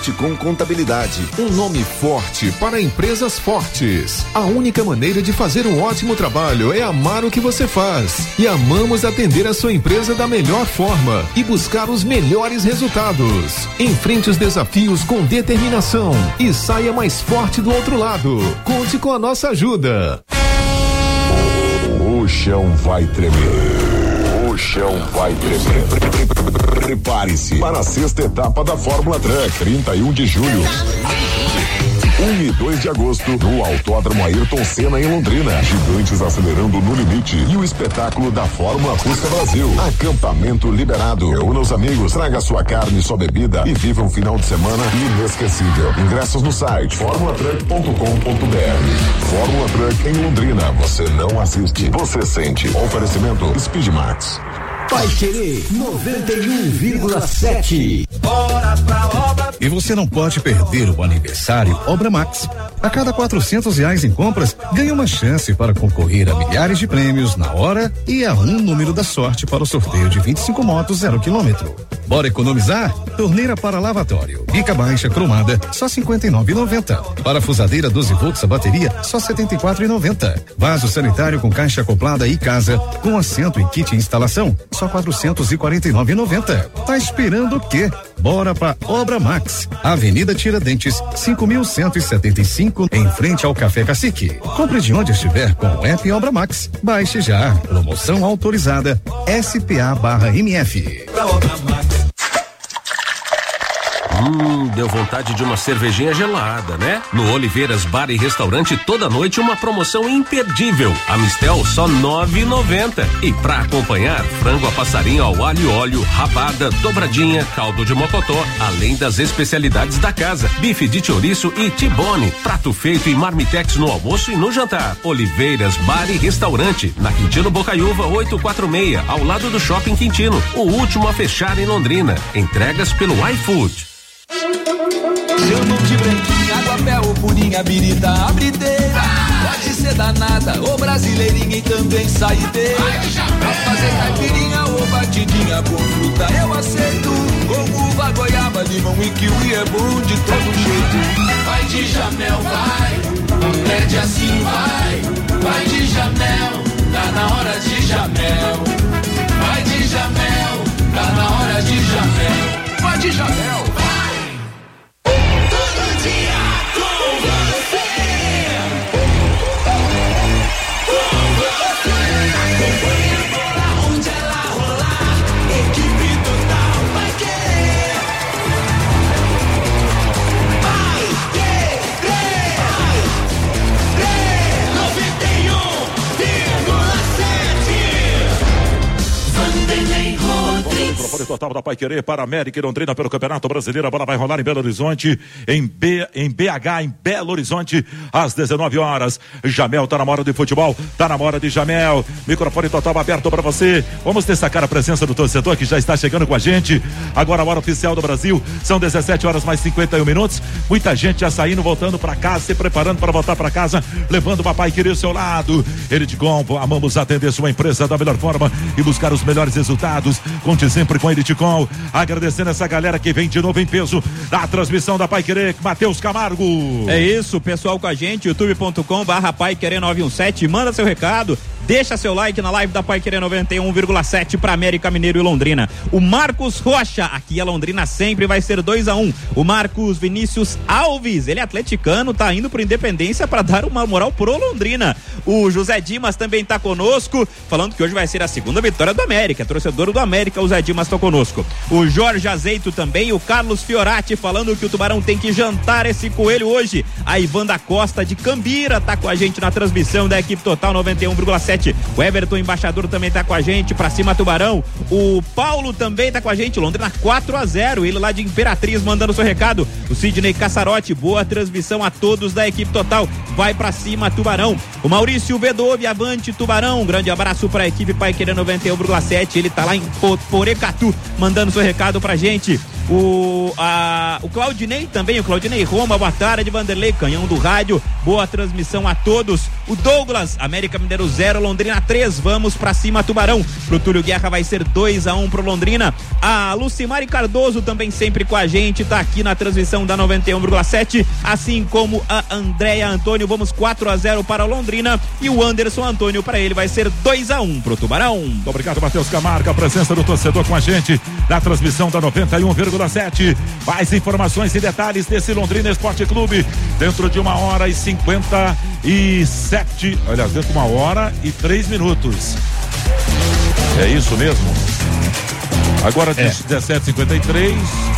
Verticom Contabilidade, um nome forte para empresas fortes. A única maneira de fazer um ótimo trabalho é amar o que você faz. E amamos atender a sua empresa da melhor forma e buscar os melhores resultados. Enfrente os desafios com determinação e saia mais forte do outro lado. Conte com a nossa ajuda. O chão vai tremer. O chão vai tremer. Prepare-se para a 6ª etapa da Fórmula Truck, 31 de julho. 1 e 2 de agosto, no Autódromo Ayrton Senna em Londrina. Gigantes acelerando no limite e o espetáculo da Fórmula Fusca Brasil. Acampamento liberado. Reúna os amigos, traga sua carne e sua bebida e viva um final de semana inesquecível. Ingressos no site formulatruck.com.br. Fórmula Truck em Londrina. Você não assiste, você sente. Oferecimento Speedmax. Vai Querer 91,7. Bora pra obra. E você não pode perder o aniversário Obra Max. A cada R$400 em compras, ganha uma chance para concorrer a milhares de prêmios na hora e a um número da sorte para o sorteio de 25 motos 0 km. Bora economizar? Torneira para lavatório, bica baixa cromada, só R$59,90. Parafusadeira 12 volts a bateria, só R$74,90. Vaso sanitário com caixa acoplada e casa, com assento e kit instalação, só R$449,90. Tá esperando o quê? Bora pra Obra Max, Avenida Tiradentes, 5.175, em frente ao Café Cacique. Compre de onde estiver com o app Obra Max. Baixe já. Promoção autorizada SPA/MF. Deu vontade de uma cervejinha gelada, né? No Oliveiras Bar e Restaurante, toda noite uma promoção imperdível. A Mistel só R$9,90. E pra acompanhar, frango a passarinho ao alho e óleo, rabada, dobradinha, caldo de mocotó, além das especialidades da casa, bife de chouriço e tibone, prato feito e marmitex no almoço e no jantar. Oliveiras Bar e Restaurante, na Quintino Bocaiúva 846, ao lado do Shopping Quintino, o último a fechar em Londrina. Entregas pelo iFood. Chamam de branquinha, aguapé ou purinha, birita, abrideira. Pode ser danada ou brasileirinha e também saideira. Pra fazer caipirinha ou batidinha com fruta eu aceito. Com uva, goiaba, limão e kiwi é bom de todo jeito. Vai de Jamel, vai, pede assim, vai. Vai de Jamel, tá na hora de Jamel. Vai de Jamel, tá na hora de Jamel. Vai de Jamel, vai. Total da Paiquerê para América e Londrina pelo Campeonato Brasileiro. A bola vai rolar em Belo Horizonte, em BH, em Belo Horizonte, às 19 horas. Jamel, tá na hora de futebol, tá na hora de Jamel. Microfone total aberto para você. Vamos destacar a presença do torcedor que já está chegando com a gente. Agora a hora oficial do Brasil, são 17 horas mais 51 minutos. Muita gente já saindo, voltando para casa, se preparando para voltar para casa, levando o Papai Querer ao seu lado. Eritcom, amamos atender sua empresa da melhor forma e buscar os melhores resultados. Conte sempre com Eritcom, agradecendo essa galera que vem de novo em peso da transmissão da Paiquerê, Matheus Camargo. É isso, pessoal com a gente, youtube.com/Paiquerê917, manda seu recado, deixa seu like na live da Paiquerê 91,7 para América, Mineiro e Londrina. O Marcos Rocha, aqui a Londrina sempre vai ser 2-1. O Marcos Vinícius Alves, ele é atleticano, tá indo pro Independência para dar uma moral pro Londrina. O José Dimas também tá conosco, falando que hoje vai ser a segunda vitória do América, torcedor do América, o José Dimas tá conosco. O Jorge Azeito também, o Carlos Fiorati falando que o Tubarão tem que jantar esse coelho hoje. A Ivanda Costa de Cambira tá com a gente na transmissão da equipe Total 91,7. O Everton Embaixador também tá com a gente, pra cima Tubarão. O Paulo também tá com a gente, Londrina 4-0, ele lá de Imperatriz mandando seu recado. O Sidney Cassarotti, boa transmissão a todos da equipe Total, vai pra cima Tubarão. O Maurício Bedove, avante Tubarão, um grande abraço pra equipe Paiquerê 91,7, ele tá lá em Porecatu, mandando seu recado pra gente. O Claudinei também, o Claudinei Roma, boa tarde, Vanderlei Canhão do rádio, Boa transmissão a todos. O Douglas, América Mineiro 0, Londrina 3, vamos pra cima, Tubarão. Pro Túlio Guerra vai ser 2-1 pro Londrina. A Lucimari Cardoso também sempre com a gente, tá aqui na transmissão da 91,7, assim como a Andréia Antônio. Vamos 4-0 para o Londrina, e o Anderson Antônio, para ele vai ser 2-1 pro Tubarão. Muito obrigado, Matheus Camargo, a presença do torcedor com a gente na transmissão da 91,7. Mais informações e detalhes desse Londrina Esporte Clube dentro de 1h57, aliás, dentro de 1h03. É isso mesmo? Agora 17h53.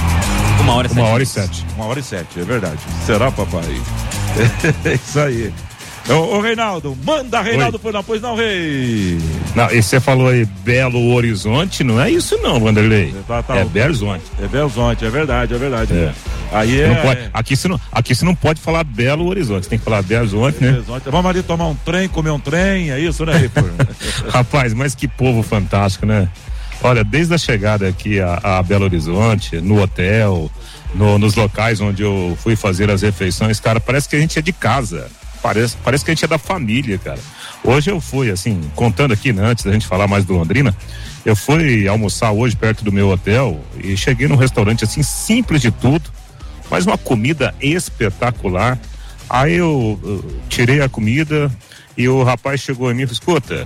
1h07. 1h07, é verdade. Será, papai? É isso aí. Ô Reinaldo, manda Reinaldo, pois não, Rei. Não, e você falou aí Belo Horizonte, não é isso não, Vanderlei. É Belo Horizonte. É Belo Horizonte, é verdade. É. Aí aqui você não pode falar Belo Horizonte, você tem que falar Belo Horizonte, né? Vamos ali tomar um trem, comer um trem, é isso, né, Rei? Rapaz, mas que povo fantástico, né? Olha, desde a chegada aqui a Belo Horizonte, no hotel, nos locais onde eu fui fazer as refeições, cara, parece que a gente é de casa. Parece que a gente é da família, cara. Hoje eu fui, assim, contando aqui, né, antes da gente falar mais do Londrina, eu fui almoçar hoje perto do meu hotel e cheguei num restaurante, assim, simples de tudo, mas uma comida espetacular. Aí eu tirei a comida e o rapaz chegou em mim e falou: escuta,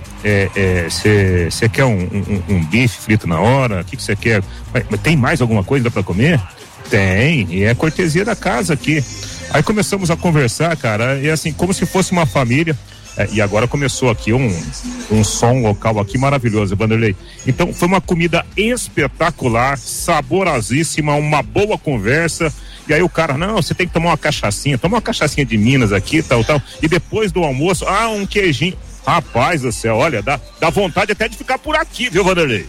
você quer um bife frito na hora? O que você quer? Mas tem mais alguma coisa pra comer? Tem, e é cortesia da casa aqui. Aí começamos a conversar, cara, e assim, como se fosse uma família. E agora começou aqui um som local aqui maravilhoso, Vanderlei. Então foi uma comida espetacular, saborosíssima, uma boa conversa. E aí o cara, não, você tem que tomar uma cachaçinha, toma uma cachaçinha de Minas aqui, tal. E depois do almoço, um queijinho. Rapaz do céu, olha, dá vontade até de ficar por aqui, viu, Vanderlei?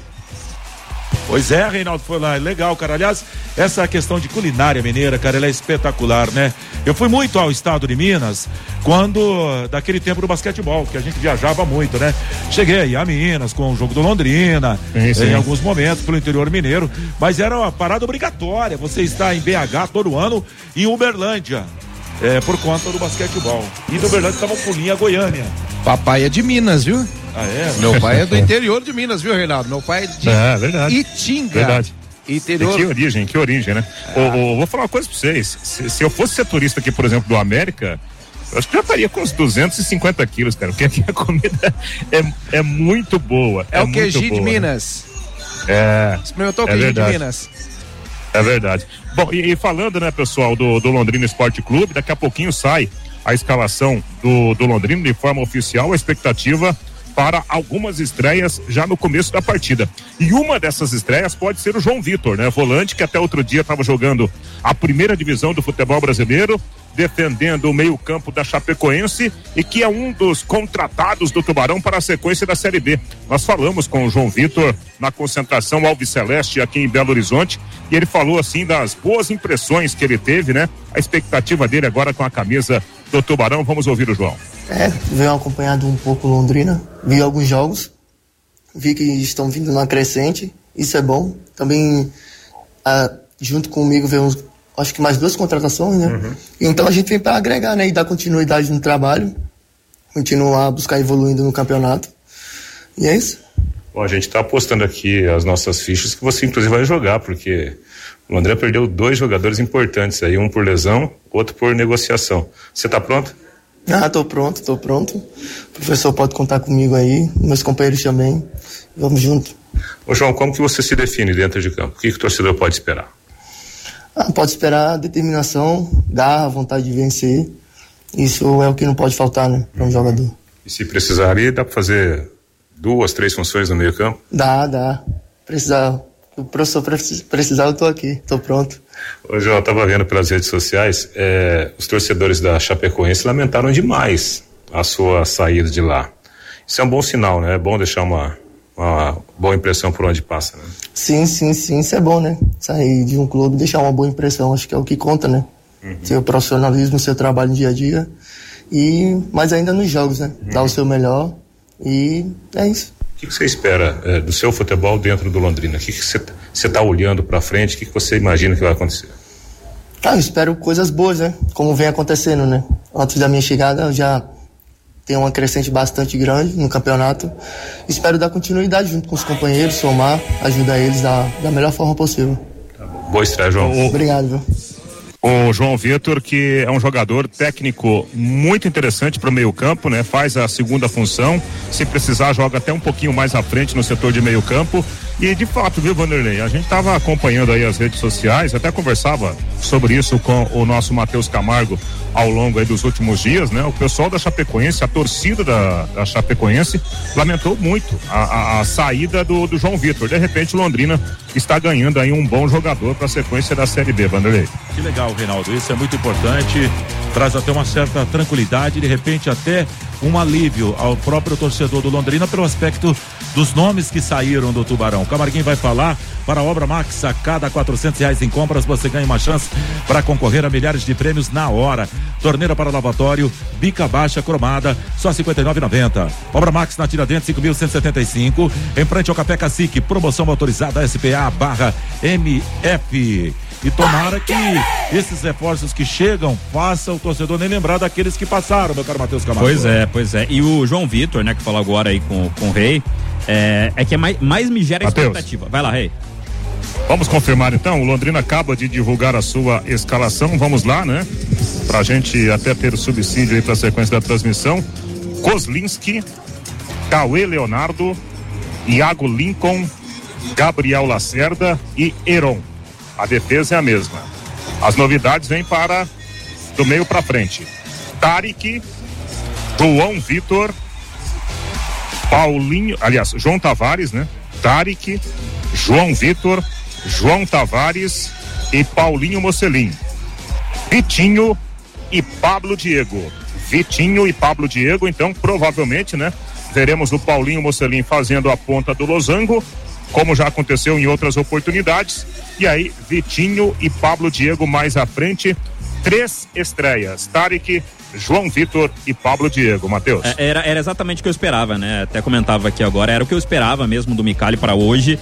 Pois é, Reinaldo, foi lá, legal, cara. Aliás, essa questão de culinária mineira, cara, ela é espetacular, né? Eu fui muito ao estado de Minas daquele tempo do basquetebol, que a gente viajava muito, né? Cheguei aí a Minas com o jogo do Londrina, em alguns momentos pelo interior mineiro, mas era uma parada obrigatória. Você está em BH todo ano, em Uberlândia, por conta do basquetebol. E do Uberlândia estava um pulinho a Goiânia. Papai é de Minas, viu? Ah, é? Meu pai é do interior de Minas, viu, Reinaldo? Meu pai é de Itinga. Verdade. Interior. Que origem, né? Vou falar uma coisa pra vocês. Se eu fosse setorista aqui, por exemplo, do América, eu acho que já estaria com uns 250 quilos, cara, porque aqui a comida é muito boa. É o queijinho de Minas. Experimentou o queijinho de Minas. É verdade. Bom, e falando, né, pessoal, do Londrina Esporte Clube, daqui a pouquinho sai a escalação do Londrina de forma oficial, a expectativa para algumas estreias já no começo da partida. E uma dessas estreias pode ser o João Vitor, né? Volante que até outro dia estava jogando a primeira divisão do futebol brasileiro, defendendo o meio-campo da Chapecoense e que é um dos contratados do Tubarão para a sequência da Série B. Nós falamos com o João Vitor na concentração Alviceleste aqui em Belo Horizonte e ele falou assim das boas impressões que ele teve, né? A expectativa dele agora com a camisa do Tubarão. Vamos ouvir o João. Venho acompanhado um pouco Londrina, vi alguns jogos, vi que estão vindo na crescente, isso é bom. Também junto comigo veio acho que mais 2 contratações, né? Uhum. Então a gente vem para agregar, né? E dar continuidade no trabalho, continuar a buscar evoluindo no campeonato. E é isso. Bom, a gente tá apostando aqui as nossas fichas que você inclusive vai jogar, porque o Londrina perdeu 2 jogadores importantes aí, um por lesão, outro por negociação. Você tá pronto? Tô pronto. O professor pode contar comigo aí, meus companheiros também. Vamos junto. Ô João, como que você se define dentro de campo? O que o torcedor pode esperar? Pode esperar determinação, garra, vontade de vencer. Isso é o que não pode faltar, né, para um jogador. E se precisar ali, dá para fazer 2, 3 funções no meio campo? Dá. Precisar. O professor precisar, eu tô aqui, tô pronto. Ô João, eu tava vendo pelas redes sociais, os torcedores da Chapecoense lamentaram demais a sua saída de lá. Isso é um bom sinal, né? É bom deixar uma boa impressão por onde passa, né? Sim, isso é bom, né? Sair de um clube e deixar uma boa impressão, acho que é o que conta, né? Seu profissionalismo, seu trabalho no dia a dia, mas ainda nos jogos, né? Dar o seu melhor e é isso. O que você espera do seu futebol dentro do Londrina? O que você está olhando para frente? O que você imagina que vai acontecer? Eu espero coisas boas, né? Como vem acontecendo, né? Antes da minha chegada, eu já tenho uma crescente bastante grande no campeonato. Espero dar continuidade junto com os companheiros, somar, ajudar eles da melhor forma possível. Boa estreia, João. Obrigado, viu? O João Vitor, que é um jogador técnico muito interessante para o meio campo, né? Faz a segunda função, se precisar joga até um pouquinho mais à frente no setor de meio campo. E de fato, viu, Vanderlei, a gente estava acompanhando aí as redes sociais, até conversava sobre isso com o nosso Matheus Camargo ao longo aí dos últimos dias, né? O pessoal da Chapecoense, a torcida da Chapecoense lamentou muito a saída do João Vitor. De repente, Londrina está ganhando aí um bom jogador para a sequência da Série B, Vanderlei. Que legal, Reinaldo, isso é muito importante, traz até uma certa tranquilidade, de repente até um alívio ao próprio torcedor do Londrina pelo aspecto dos nomes que saíram do Tubarão. O Camarguinho vai falar para a Obra Max, a cada R$400 em compras você ganha uma chance para concorrer a milhares de prêmios na hora. Torneira para lavatório, bica baixa cromada, só R$59,90. Obra Max na Tiradentes 5.175, em frente ao Café Cacique, promoção autorizada SPA/MF. E tomara que esses reforços que chegam façam o torcedor nem lembrar daqueles que passaram, meu caro Matheus Camargo. Pois é. E o João Vitor, né, que falou agora aí com o Rei, que mais me gera expectativa. Vai lá, Rei. Vamos confirmar então, o Londrina acaba de divulgar a sua escalação, vamos lá, né? Pra gente até ter o subsídio aí pra sequência da transmissão. Kozlinski, Cauê Leonardo, Iago Lincoln, Gabriel Lacerda e Heron. A defesa é a mesma. As novidades vêm do meio para frente. Tarik, João Vitor, João Tavares, né? Tarik, João Vitor, João Tavares e Paulinho Mocelin. Vitinho e Pablo Diego. Então provavelmente, né? Veremos o Paulinho Mocelin fazendo a ponta do losango, como já aconteceu em outras oportunidades. E aí, Vitinho e Pablo Diego mais à frente. 3 estreias: Tarik, João Vitor e Pablo Diego. Matheus. Era exatamente o que eu esperava, né? Até comentava aqui agora, era o que eu esperava mesmo do Micali para hoje.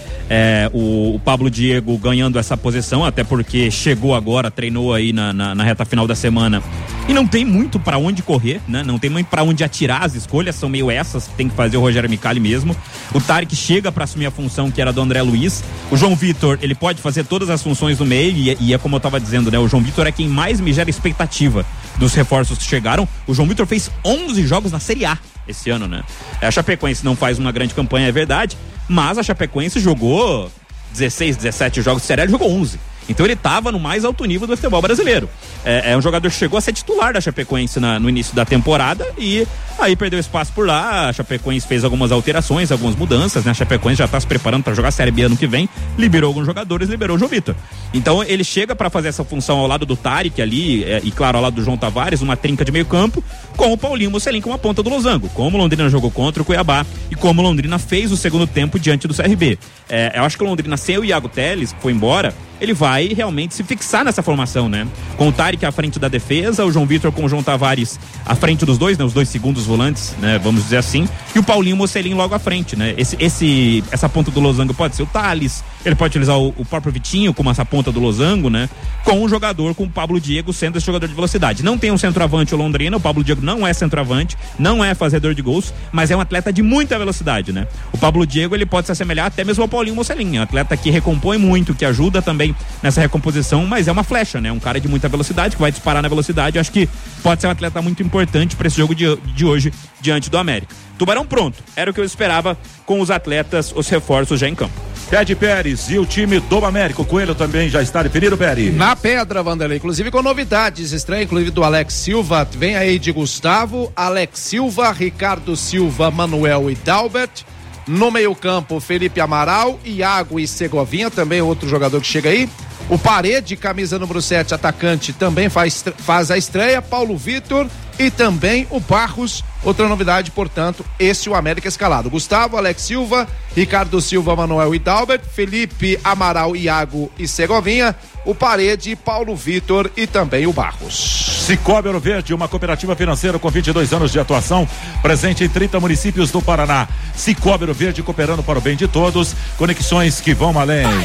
O Pablo Diego ganhando essa posição, até porque chegou agora, treinou aí na reta final da semana e não tem muito para onde correr, né? Não tem muito para onde atirar, as escolhas são meio essas que tem que fazer o Rogério Micali mesmo. O Tarik chega para assumir a função que era do André Luiz. O João Vitor, ele pode fazer todas as funções do meio e é como eu tava dizendo, né? O João Vitor é quem mais me gera expectativa dos reforços que chegaram. O João Vitor fez 11 jogos na Série A esse ano, né? A Chapecoense não faz uma grande campanha, é verdade, mas a Chapecoense jogou 16, 17 jogos de Série A, ele jogou 11. Então ele estava no mais alto nível do futebol brasileiro. É um jogador que chegou a ser titular da Chapecoense no início da temporada e aí perdeu espaço por lá. A Chapecoense fez algumas alterações, algumas mudanças, né? A Chapecoense já está se preparando para jogar a Série B ano que vem, liberou alguns jogadores, liberou o João Vitor. Então ele chega para fazer essa função ao lado do Tarik ali, e claro, ao lado do João Tavares, uma trinca de meio campo, com o Paulinho Mocelin como a ponta do losango, como o Londrina jogou contra o Cuiabá e como o Londrina fez o segundo tempo diante do CRB. Eu acho que o Londrina, sem o Iago Teles, que foi embora, ele vai realmente se fixar nessa formação, né? Com o Tarik à frente da defesa, o João Vitor com o João Tavares à frente dos dois, né? Os dois segundos volantes, né? Vamos dizer assim. E o Paulinho Mocelin logo à frente, né? Essa ponta do losango pode ser o Thales, ele pode utilizar o próprio Vitinho como essa ponta do losango, né? Com um jogador, com o Pablo Diego sendo esse jogador de velocidade. Não tem um centroavante o Londrina, o Pablo Diego não é centroavante, não é fazedor de gols, mas é um atleta de muita velocidade, né? O Pablo Diego, ele pode se assemelhar até mesmo ao Paulinho Mocelin, um atleta que recompõe muito, que ajuda também nessa recomposição, mas é uma flecha, né? Um cara de muita velocidade, que vai disparar na velocidade. Eu acho que pode ser um atleta muito importante para esse jogo de hoje diante do América. Tubarão pronto, era o que eu esperava com os atletas, os reforços já em campo. Ted Pérez e o time do América, o Coelho também já está definido, Pérez? Na pedra, Vanderlei, inclusive com novidades, estreia inclusive do Alex Silva, vem aí de Gustavo, Alex Silva, Ricardo Silva, Manuel e Dalbert. No meio campo, Felipe Amaral, Iago e Segovinha, também outro jogador que chega aí. O Parede, camisa número 7, atacante, também faz a estreia. Paulo Vitor e também o Barros. Outra novidade, portanto, esse o América escalado. Gustavo, Alex Silva, Ricardo Silva, Manuel e Dalbert, Felipe Amaral, Iago e Segovinha, o Parede, Paulo Vitor e também o Barros. Cicobi Ouro Verde, uma cooperativa financeira com 22 anos de atuação, presente em 30 municípios do Paraná. Cicobi Ouro Verde, cooperando para o bem de todos, conexões que vão além.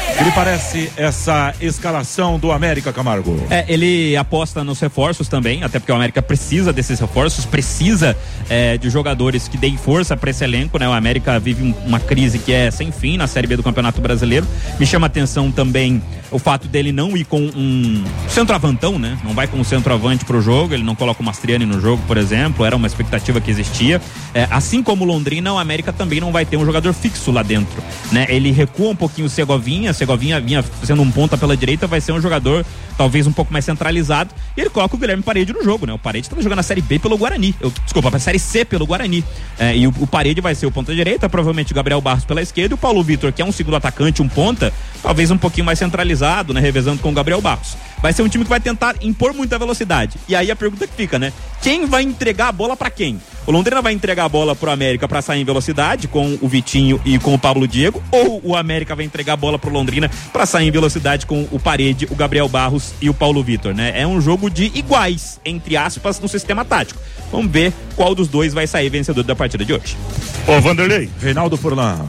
Que lhe parece essa escalação do América, Camargo? Ele aposta nos reforços também, até porque o América precisa desses reforços, precisa de jogadores que deem força para esse elenco, né? O América vive uma crise que é sem fim na Série B do Campeonato Brasileiro. Me chama a atenção também o fato dele não ir com um centroavantão, né? Não vai com um centroavante pro jogo, ele não coloca o Mastriani no jogo, por exemplo, era uma expectativa que existia. Assim como o Londrina, o América também não vai ter um jogador fixo lá dentro, né? Ele recua um pouquinho o Segovinha vinha sendo um ponta pela direita, vai ser um jogador talvez um pouco mais centralizado, e ele coloca o Guilherme Parede no jogo, né? O Parede estava jogando a Série B pelo Guarani, a Série C pelo Guarani, e o Parede vai ser o ponta direita, provavelmente o Gabriel Barros pela esquerda, e o Paulo Vitor, que é um segundo atacante, um ponta, talvez um pouquinho mais centralizado, né? Revezando com o Gabriel Barros. Vai ser um time que vai tentar impor muita velocidade, e aí a pergunta que fica, né? Quem vai entregar a bola pra quem? O Londrina vai entregar a bola pro América pra sair em velocidade com o Vitinho e com o Pablo Diego, ou o América vai entregar a bola pro Londrina pra sair em velocidade com o Parede, o Gabriel Barros e o Paulo Vitor, né? É um jogo de iguais, entre aspas, no sistema tático. Vamos ver qual dos dois vai sair vencedor da partida de hoje. Ô Vanderlei, Reinaldo Furlan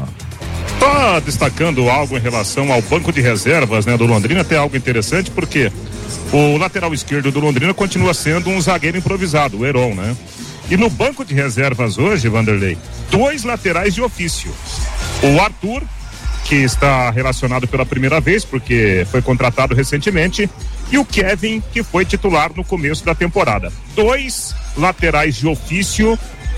tá destacando algo em relação ao banco de reservas, né, do Londrina, até algo interessante, porque o lateral esquerdo do Londrina continua sendo um zagueiro improvisado, o Heron, né? E no banco de reservas hoje, Vanderlei, 2 laterais de ofício. O Arthur, que está relacionado pela primeira vez, porque foi contratado recentemente, e o Kevin, que foi titular no começo da temporada. 2 laterais de ofício,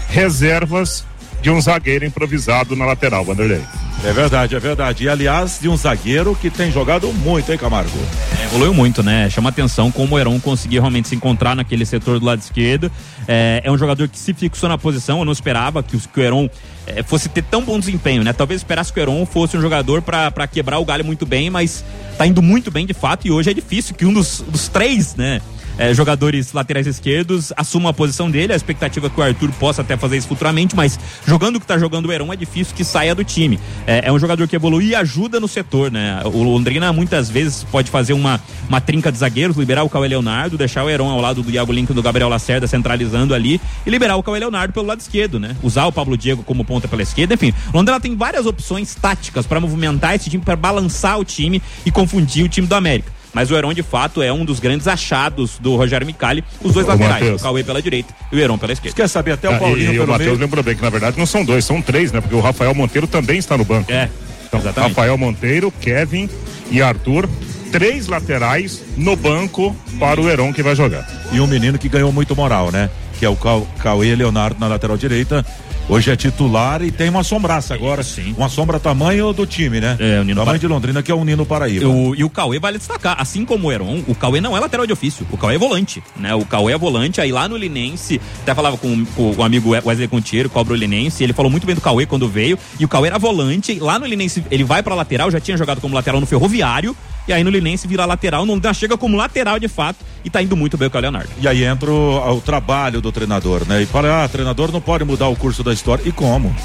reservas de um zagueiro improvisado na lateral, Vanderlei. É verdade. E aliás, de um zagueiro que tem jogado muito, hein, Camargo? Evoluiu muito, né? Chama atenção como o Heron conseguiu realmente se encontrar naquele setor do lado esquerdo. É um jogador que se fixou na posição. Eu não esperava que o Heron fosse ter tão bom desempenho, né? Talvez esperasse que o Heron fosse um jogador para quebrar o galho muito bem, mas tá indo muito bem de fato, e hoje é difícil que um dos 3, né? Jogadores laterais esquerdos assumam a posição dele. A expectativa é que o Arthur possa até fazer isso futuramente, mas jogando o que tá jogando o Heron, é difícil que saia do time. É um jogador que evolui e ajuda no setor, né? O Londrina muitas vezes pode fazer uma trinca de zagueiros, liberar o Cauê Leonardo, deixar o Heron ao lado do Iago Lincoln, do Gabriel Lacerda centralizando ali, e liberar o Cauê Leonardo pelo lado esquerdo, né? Usar o Pablo Diego como ponta pela esquerda, enfim. O Londrina tem várias opções táticas para movimentar esse time, para balançar o time e confundir o time do América. Mas o Heron, de fato, é um dos grandes achados do Rogério Micali. Os 2 laterais, Mateus. O Cauê pela direita e o Heron pela esquerda. Você quer saber até o Paulinho e pelo o Matheus lembrou bem que, na verdade, não são 2, são 3, né? Porque o Rafael Monteiro também está no banco. Então, exatamente. Rafael Monteiro, Kevin e Arthur, 3 laterais no banco para o Heron que vai jogar. E um menino que ganhou muito moral, né? Que é o Cauê Leonardo na lateral direita. Hoje é titular e tem uma sombraça agora. Sim. Uma sombra tamanho do time, né? O Nino tamanho de Londrina, que é o Nino Paraíba. E o Cauê vale destacar, assim como o Heron, o Cauê não é lateral de ofício, o Cauê é volante, né? O Cauê é volante, aí lá no Linense, até falava com o amigo Wesley Contiero, cobra o Linense, ele falou muito bem do Cauê quando veio, e o Cauê era volante, lá no Linense ele vai pra lateral, já tinha jogado como lateral no Ferroviário, e aí no Linense vira lateral, não chega como lateral de fato, e tá indo muito bem com o Leonardo. E aí entra o trabalho do treinador, né? E treinador não pode mudar o curso da história. E como?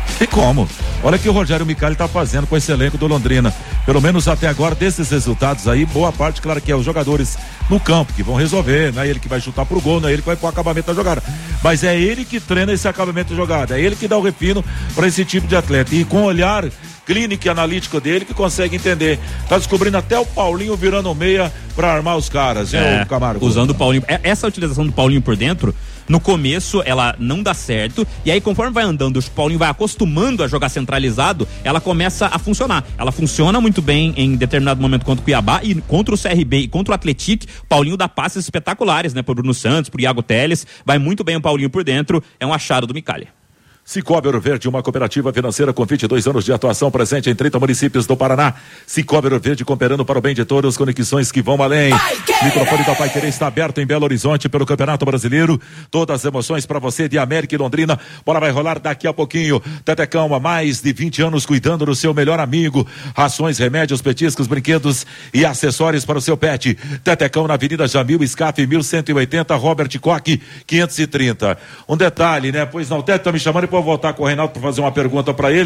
Olha o que o Rogério Micali tá fazendo com esse elenco do Londrina. Pelo menos até agora, desses resultados aí, boa parte, claro que é os jogadores no campo que vão resolver, não é ele que vai chutar pro gol, não é ele que vai pôr o acabamento da jogada. Mas é ele que treina esse acabamento da jogada, é ele que dá o refino para esse tipo de atleta. E com o olhar clínico e analítico dele, que consegue entender. Tá descobrindo até o Paulinho virando meia para armar os caras, o Camargo. Usando o Paulinho. Essa utilização do Paulinho por dentro, no começo ela não dá certo, e aí conforme vai andando, o Paulinho vai acostumando a jogar centralizado, ela começa a funcionar. Ela funciona muito bem em determinado momento contra o Cuiabá, e contra o CRB e contra o Atlético, Paulinho dá passes espetaculares, né? Pro Bruno Santos, pro Iago Teles, vai muito bem o Paulinho por dentro, é um achado do Micali. Cicobi Ouro Verde, uma cooperativa financeira com 22 anos de atuação, presente em 30 municípios do Paraná. Cicobi Ouro Verde, cooperando para o bem de todos, conexões que vão além. O microfone da Pai Querer está aberto em Belo Horizonte pelo Campeonato Brasileiro. Todas as emoções para você de América e Londrina. Bola vai rolar daqui a pouquinho. Tetecão, há mais de 20 anos cuidando do seu melhor amigo. Rações, remédios, petiscos, brinquedos e acessórios para o seu pet. Tetecão na Avenida Jamil Scaf, 1180, Robert Koch, 530. Um detalhe, né? Pois não, o Tete tá me chamando e vou voltar com o Reinaldo para fazer uma pergunta para ele,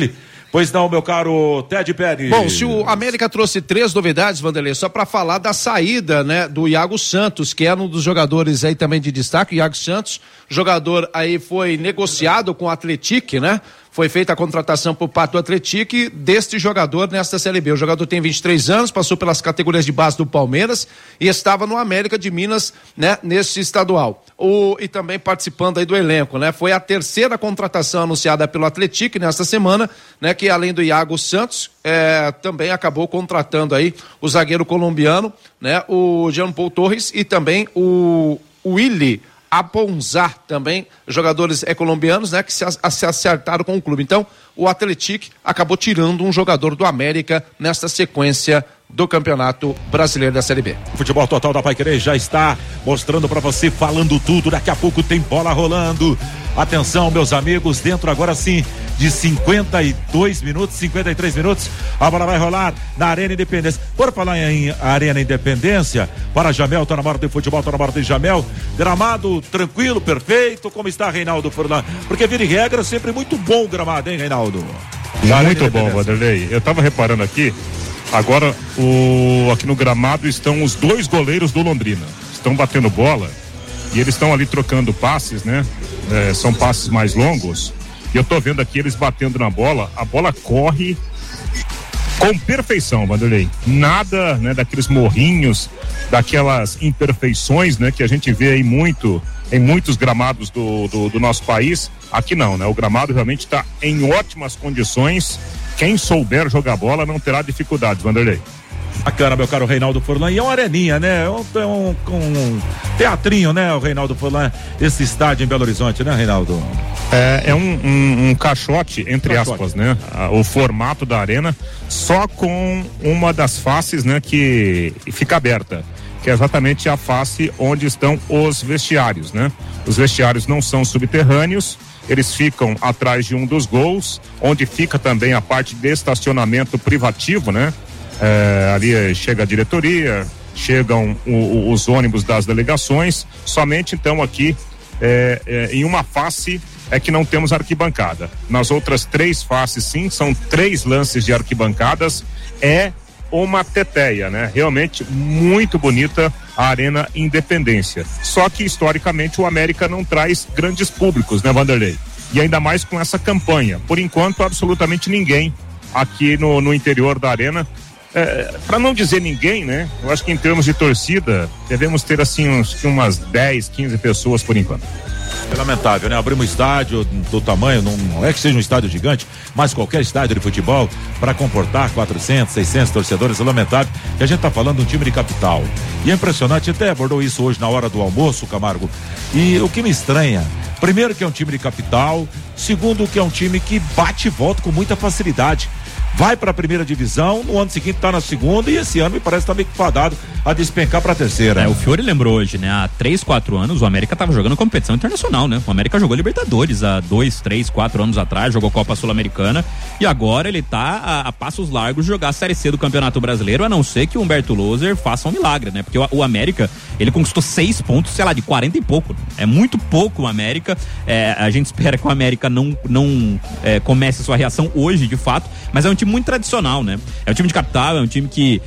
Pois não, meu caro Ted Pérez. Bom, se o América trouxe 3 novidades, Vanderlei, só para falar da saída, né, do Iago Santos, que era um dos jogadores aí também de destaque. O Iago Santos, jogador aí foi negociado com o Atlético, né? Foi feita a contratação por parte do Atlético deste jogador nesta Série B. O jogador tem 23 anos, passou pelas categorias de base do Palmeiras e estava no América de Minas, né, neste estadual. E também participando aí do elenco, né? Foi a terceira contratação anunciada pelo Atlético nesta semana, né? Que além do Iago Santos, também acabou contratando aí o zagueiro colombiano, né? O Jean Paul Torres e também o Willy Aponzar, também jogadores colombianos, né, que se acertaram com o clube. Então, o Atlético acabou tirando um jogador do América nesta sequência do Campeonato Brasileiro da Série B. O Futebol Total da Paiquerê já está mostrando para você, falando tudo. Daqui a pouco tem bola rolando. Atenção, meus amigos, dentro agora sim de 52 minutos, 53 minutos, a bola vai rolar na Arena Independência. Por falar em Arena Independência, para Jamel, tá na hora do futebol, tá na hora de Jamel. Gramado tranquilo, perfeito. Como está, Reinaldo Furlan? Porque vira e regra, sempre muito bom o gramado, hein, Reinaldo? Muito bom, Vanderlei. Eu tava reparando aqui, agora aqui no gramado estão os 2 goleiros do Londrina. Estão batendo bola e eles estão ali trocando passes, né? São passes mais longos. E eu tô vendo aqui eles batendo na bola. A bola corre com perfeição, Vanderlei. Nada, né, daqueles morrinhos, daquelas imperfeições, né, que a gente vê aí muito em muitos gramados do nosso país. Aqui não, né? O gramado realmente está em ótimas condições. Quem souber jogar bola não terá dificuldades, Vanderlei. Bacana, meu caro Reinaldo Furlan. E é uma areninha, né? É um teatrinho, né, o Reinaldo Furlan? Esse estádio em Belo Horizonte, né, Reinaldo? É um caixote, entre aspas, né? O formato da arena, só com uma das faces, né, que fica aberta, que é exatamente a face onde estão os vestiários, né? Os vestiários não são subterrâneos, eles ficam atrás de um dos gols, onde fica também a parte de estacionamento privativo, né? Ali chega a diretoria, chegam os ônibus das delegações. Somente então aqui em uma face é que não temos arquibancada. Nas outras 3 faces, sim, são 3 lances de arquibancadas. É uma teteia, né? Realmente muito bonita a Arena Independência. Só que historicamente o América não traz grandes públicos, né, Vanderlei? E ainda mais com essa campanha. Por enquanto, absolutamente ninguém aqui no interior da arena. Para não dizer ninguém, né? Eu acho que em termos de torcida devemos ter assim umas 10, 15 pessoas por enquanto. É lamentável, né? Abrir um estádio do tamanho, não é que seja um estádio gigante, mas qualquer estádio de futebol para comportar 400, 600 torcedores, é lamentável. E a gente tá falando de um time de capital. E é impressionante, até abordou isso hoje na hora do almoço, Camargo. E o que me estranha, primeiro que é um time de capital, segundo que é um time que bate e volta com muita facilidade. Vai para a primeira divisão, no ano seguinte tá na segunda e esse ano me parece que tá meio fadado a despencar para a terceira. O Fiore lembrou hoje, né? Há 3, 4 anos o América tava jogando competição internacional, né? O América jogou Libertadores há 2, 3, 4 anos atrás, jogou Copa Sul-Americana e agora ele tá a passos largos de jogar a Série C do Campeonato Brasileiro, a não ser que o Humberto Loser faça um milagre, né? Porque o América, ele conquistou 6 pontos, sei lá, de 40 e pouco. É muito pouco o América. A gente espera que o América não comece a sua reação hoje, de fato, mas é um time muito tradicional, né? É um time de capital, é um time que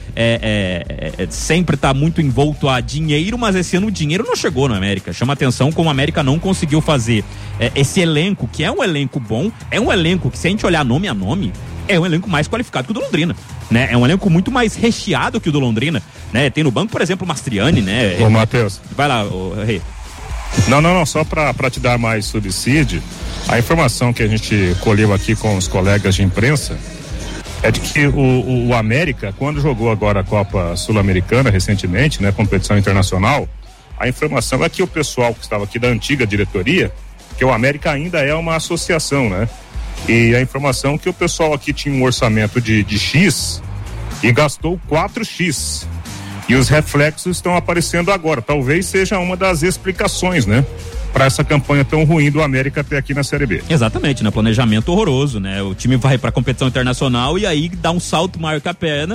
sempre tá muito envolto a dinheiro, mas esse ano o dinheiro não chegou no América. Chama atenção como o América não conseguiu fazer esse elenco, que é um elenco bom, é um elenco que, se a gente olhar nome a nome, é um elenco mais qualificado que o do Londrina, né? É um elenco muito mais recheado que o do Londrina, né? Tem no banco, por exemplo, o Mastriani, né? Ô, Matheus. Vai lá, Rei. Não, só pra te dar mais subsídio, a informação que a gente colheu aqui com os colegas de imprensa é de que o América, quando jogou agora a Copa Sul-Americana recentemente, né, competição internacional, a informação é que o pessoal que estava aqui da antiga diretoria, que o América ainda é uma associação, né? E a informação é que o pessoal aqui tinha um orçamento de X e gastou 4X. E os reflexos estão aparecendo agora. Talvez seja uma das explicações, né? Para essa campanha tão ruim do América até aqui na Série B. Exatamente, né? Planejamento horroroso, né? O time vai para competição internacional e aí dá um salto maior que a perna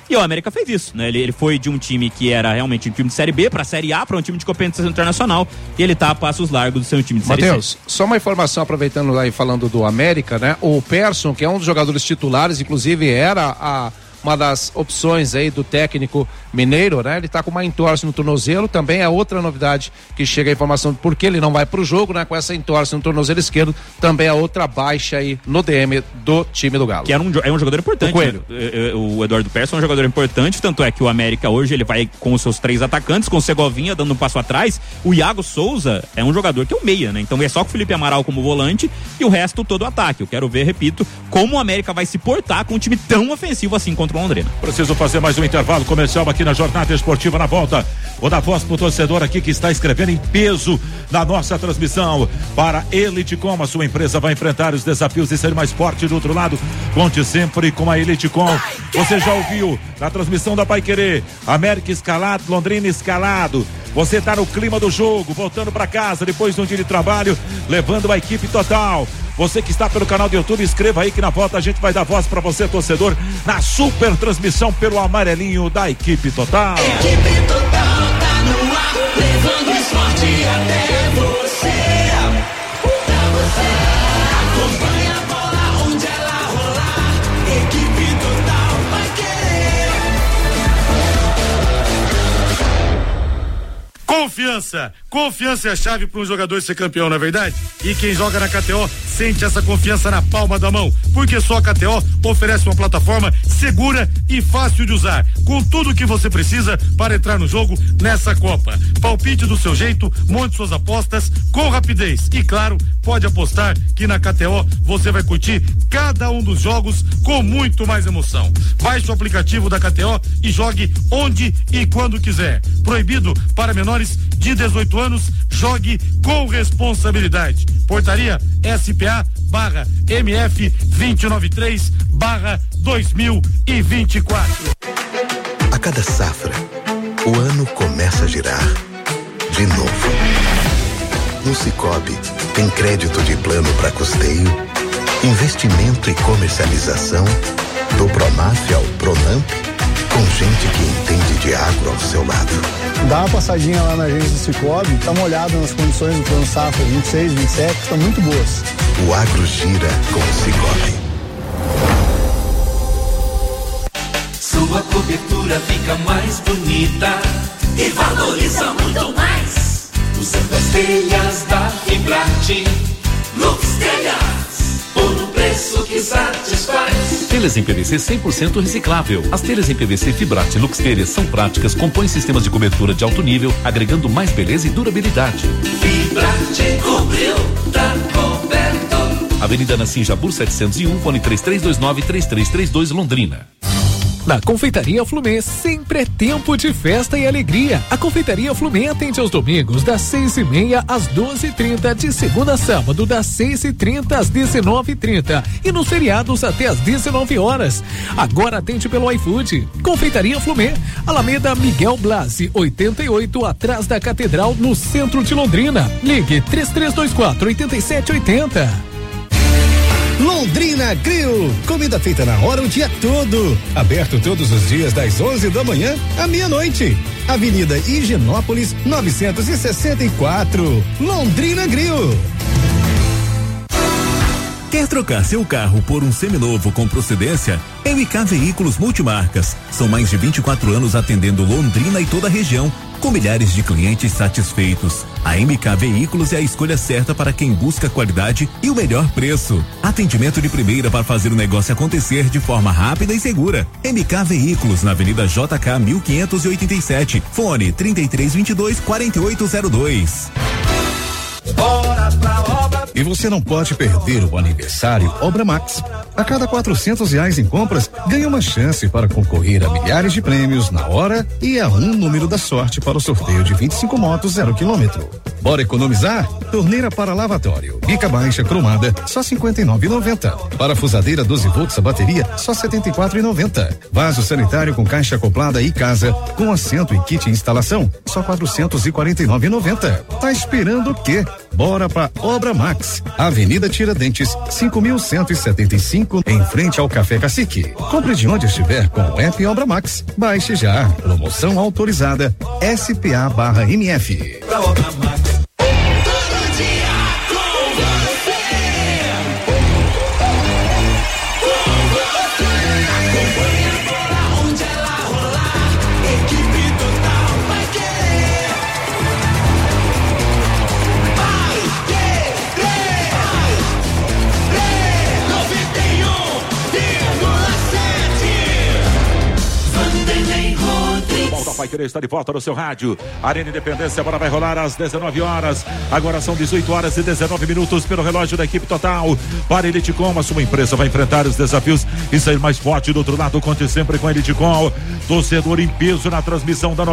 E o América fez isso, né? Ele foi de um time que era realmente um time de Série B pra Série A, pra um time de competição internacional, e ele tá a passos largos do seu time de Série Mateus, só uma informação, aproveitando aí, falando do América, né? O Persson, que é um dos jogadores titulares, inclusive era uma das opções aí do técnico mineiro, né? Ele tá com uma entorse no tornozelo, também é outra novidade que chega a informação de por que ele não vai pro jogo, né? Com essa entorse no tornozelo esquerdo, também é outra baixa aí no DM do time do Galo. Que é um jogador importante. O Eduardo Persson é um jogador importante, tanto é que o América hoje ele vai com os seus 3 atacantes, com o Segovinha dando um passo atrás, o Iago Souza é um jogador que é o meia, né? Então é só com o Felipe Amaral como volante e o resto todo ataque. Eu quero ver, repito, como o América vai se portar com um time tão ofensivo assim contra o Londrina. Preciso fazer mais um intervalo comercial aqui na Jornada Esportiva. Na volta, vou dar voz pro torcedor aqui que está escrevendo em peso na nossa transmissão. Para Elitecom, a sua empresa vai enfrentar os desafios de ser mais forte do outro lado. Conte sempre com a Elitecom. Você já ouviu na transmissão da Paiquerê, América escalado, Londrina escalado. Você tá no clima do jogo, voltando para casa depois de um dia de trabalho, levando a equipe total. Você que está pelo canal do YouTube, escreva aí que na volta a gente vai dar voz para você, torcedor, na super transmissão pelo amarelinho da equipe total. Equipe total tá no ar, levando o esporte até você. Pra você, acompanha a bola onde ela rolar. Equipe total vai querer. Confiança é a chave para um jogador ser campeão, não é verdade? E quem joga na KTO sente essa confiança na palma da mão, porque só a KTO oferece uma plataforma segura e fácil de usar, com tudo o que você precisa para entrar no jogo nessa Copa. Palpite do seu jeito, monte suas apostas com rapidez e, claro, pode apostar que na KTO você vai curtir cada um dos jogos com muito mais emoção. Baixe o aplicativo da KTO e jogue onde e quando quiser. Proibido para menores de 18 anos, jogue com responsabilidade. Portaria SPA/MF 293/2024. A cada safra, o ano começa a girar de novo. No Sicoob, tem crédito de plano para custeio, investimento e comercialização, do Pronaf ao Pronamp, com gente que entende de agro ao seu lado. Dá uma passadinha lá na agência do Sicoob, dá uma olhada nas condições do plano safra 26, 27, que estão muito boas. O agro gira com o Sicoob. Sua cobertura fica mais bonita e valoriza muito mais. Usando as telhas da Fibrate, Lux Telhas, por um preço que satisfaz. Telhas em PVC 100% reciclável. As telhas em PVC Fibrate Lux Telhas são práticas, compõem sistemas de cobertura de alto nível, agregando mais beleza e durabilidade. Fibrate cobriu, tá coberto. Avenida Nassim Jabur 701, fone 3329-3332, Londrina. Na Confeitaria Flumê, sempre é tempo de festa e alegria. A Confeitaria Flumê atende aos domingos das 6:30 às 12:30, de segunda a sábado das 6:30 às 19:30 e nos feriados até às 19 horas. Agora atende pelo iFood. Confeitaria Flumê, Alameda Miguel Blasi, 88, atrás da Catedral, no centro de Londrina. Ligue 3324-8780. Londrina Grill, comida feita na hora o dia todo, aberto todos os dias das 11 da manhã à meia-noite. Avenida Higienópolis 964, Londrina Grill. Quer trocar seu carro por um seminovo com procedência? MK Veículos Multimarcas. São mais de 24 anos atendendo Londrina e toda a região, com milhares de clientes satisfeitos. A MK Veículos é a escolha certa para quem busca qualidade e o melhor preço. Atendimento de primeira para fazer o negócio acontecer de forma rápida e segura. MK Veículos, na Avenida JK 1587. Fone 3322-4802. Bora pra obra. E você não pode perder o aniversário Obra Max. A cada R$400 em compras, ganha uma chance para concorrer a milhares de prêmios na hora e a um número da sorte para o sorteio de 25 motos 0 km. Bora economizar? Torneira para lavatório, bica baixa cromada, só R$59,90. Parafusadeira 12 volts a bateria, só R$74,90. Vaso sanitário com caixa acoplada e casa, com assento e kit instalação, só R$449,90. Tá esperando o quê? Bora pra Obra Max, Avenida Tiradentes, 5.175, 5, em frente ao Café Cacique. Compre de onde estiver com o app Obra Max. Baixe já. Promoção autorizada SPA/MF. Vai querer estar de volta no seu rádio. Arena Independência, a bola vai rolar às 19 horas. Agora são 18 horas e 19 minutos pelo relógio da equipe total. Para Elitecom, a sua empresa vai enfrentar os desafios e sair mais forte do outro lado. Conte sempre com a Elitecom. Torcedor em peso na transmissão da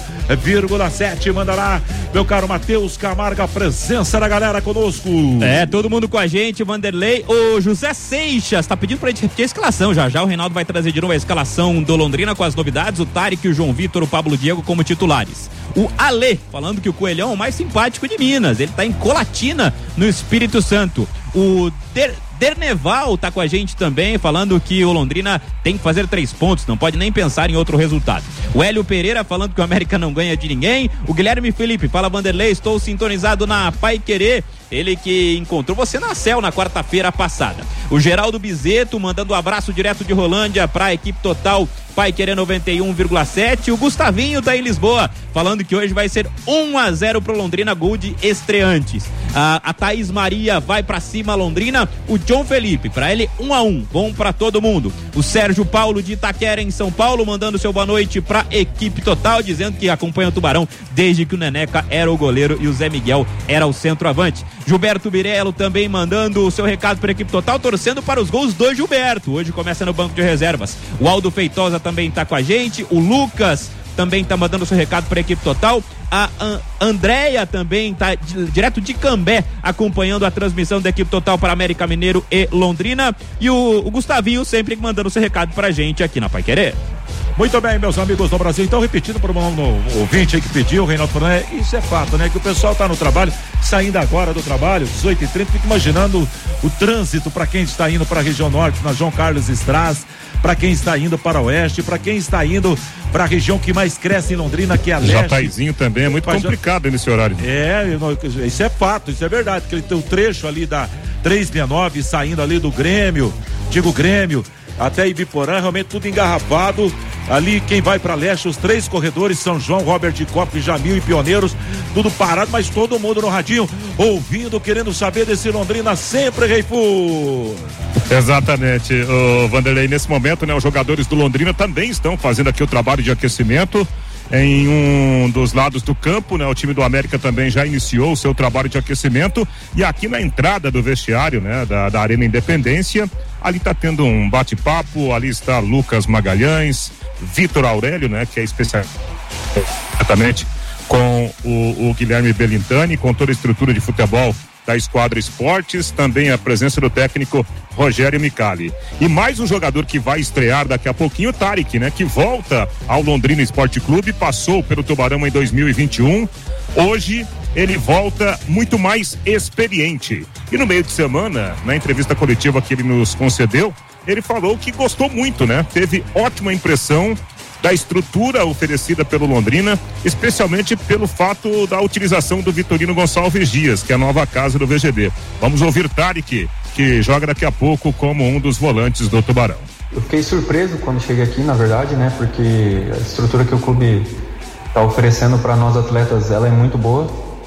91,7. Manda lá, meu caro Matheus Camargo, a presença da galera conosco. Todo mundo com a gente. Vanderlei, o José Seixas tá pedindo pra gente repetir a escalação. Já o Reinaldo vai trazer de novo a escalação do Londrina com as novidades. O Tarek, o João Vitor, o Pablo Diego como titulares. O Ale, falando que o Coelhão é o mais simpático de Minas. Ele tá em Colatina, no Espírito Santo. O Derneval tá com a gente também, falando que o Londrina tem que fazer 3 pontos, não pode nem pensar em outro resultado. O Hélio Pereira falando que o América não ganha de ninguém. O Guilherme Felipe fala: Vanderlei, estou sintonizado na Pai Querer. Ele que encontrou você na CEL na quarta-feira passada. O Geraldo Bizeto mandando um abraço direto de Rolândia para a equipe total Pai Querer 91,7. O Gustavinho tá em Lisboa, falando que hoje vai ser 1-0 pro Londrina, gol de estreantes. A Thaís Maria vai pra cima, Londrina. O John Felipe, pra ele 1-1, bom pra todo mundo. O Sérgio Paulo de Itaquera, em São Paulo, mandando seu boa noite pra equipe total, dizendo que acompanha o Tubarão desde que o Neneca era o goleiro e o Zé Miguel era o centroavante. Gilberto Birello também mandando o seu recado para a equipe total, torcendo para os gols do Gilberto. Hoje começa no banco de reservas. O Aldo Feitosa também está com a gente. O Lucas também está mandando o seu recado para a equipe total. A Andréia também está direto de Cambé acompanhando a transmissão da equipe total para América Mineiro e Londrina. E o Gustavinho sempre mandando o seu recado para a gente aqui na Pai Querer. Muito bem, meus amigos do Brasil. Então, repetindo para um ouvinte aí que pediu, o Reinaldo Fernandes, isso é fato, né? Que o pessoal tá no trabalho, saindo agora do trabalho, 18h30, fica imaginando o trânsito para quem está indo para a região norte, na João Carlos Stras, para quem está indo para o oeste, para quem está indo para a região que mais cresce em Londrina, que é a leste. Jataizinho também é muito complicado nesse horário. Isso é fato, isso é verdade, porque ele tem o trecho ali da 369 saindo ali do Grêmio, até Ibiporã, realmente tudo engarrafado. Ali quem vai para leste, os 3 corredores, São João, Robert Kopp, Jamil e Pioneiros, tudo parado, mas todo mundo no radinho, ouvindo, querendo saber desse Londrina sempre, Reifu. Exatamente, o Vanderlei, nesse momento, né, os jogadores do Londrina também estão fazendo aqui o trabalho de aquecimento em um dos lados do campo, né? O time do América também já iniciou o seu trabalho de aquecimento e aqui na entrada do vestiário, né? Da Arena Independência, ali tá tendo um bate-papo, ali está Lucas Magalhães, Vitor Aurélio, né? Que é especialista exatamente com o Guilherme Belintani, com toda a estrutura de futebol da Esquadra Esportes, também a presença do técnico Rogério Micali. E mais um jogador que vai estrear daqui a pouquinho, o Tarek, né? Que volta ao Londrina Esporte Clube, passou pelo Tubarão em 2021. Hoje ele volta muito mais experiente. E no meio de semana, na entrevista coletiva que ele nos concedeu, ele falou que gostou muito, né? Teve ótima impressão da estrutura oferecida pelo Londrina, especialmente pelo fato da utilização do Vitorino Gonçalves Dias, que é a nova casa do VGB. Vamos ouvir Tarek, que joga daqui a pouco como um dos volantes do Tubarão. Eu fiquei surpreso quando cheguei aqui, na verdade, né? Porque a estrutura que o clube está oferecendo para nós atletas, ela é muito boa.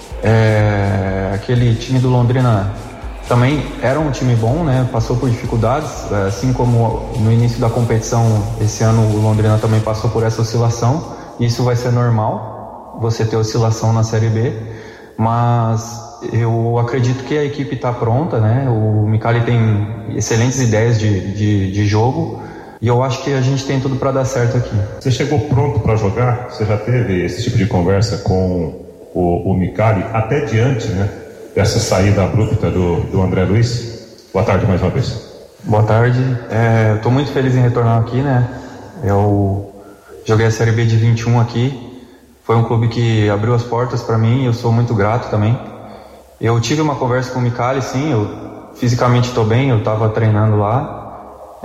Aquele time do Londrina também era um time bom, né? Passou por dificuldades, assim como no início da competição, esse ano o Londrina também passou por essa oscilação. Isso vai ser normal, você ter oscilação na Série B, mas eu acredito que a equipe está pronta, né? O Micali tem excelentes ideias de jogo e eu acho que a gente tem tudo para dar certo aqui. Você chegou pronto para jogar? Você já teve esse tipo de conversa com o Micali, até diante, né? Dessa saída abrupta do André Luiz? Boa tarde mais uma vez. Boa tarde, eu tô muito feliz em retornar aqui, né? Eu joguei a Série B de 21 aqui, foi um clube que abriu as portas para mim e eu sou muito grato também. Eu tive uma conversa com o Micali, sim, eu fisicamente estou bem, eu estava treinando lá,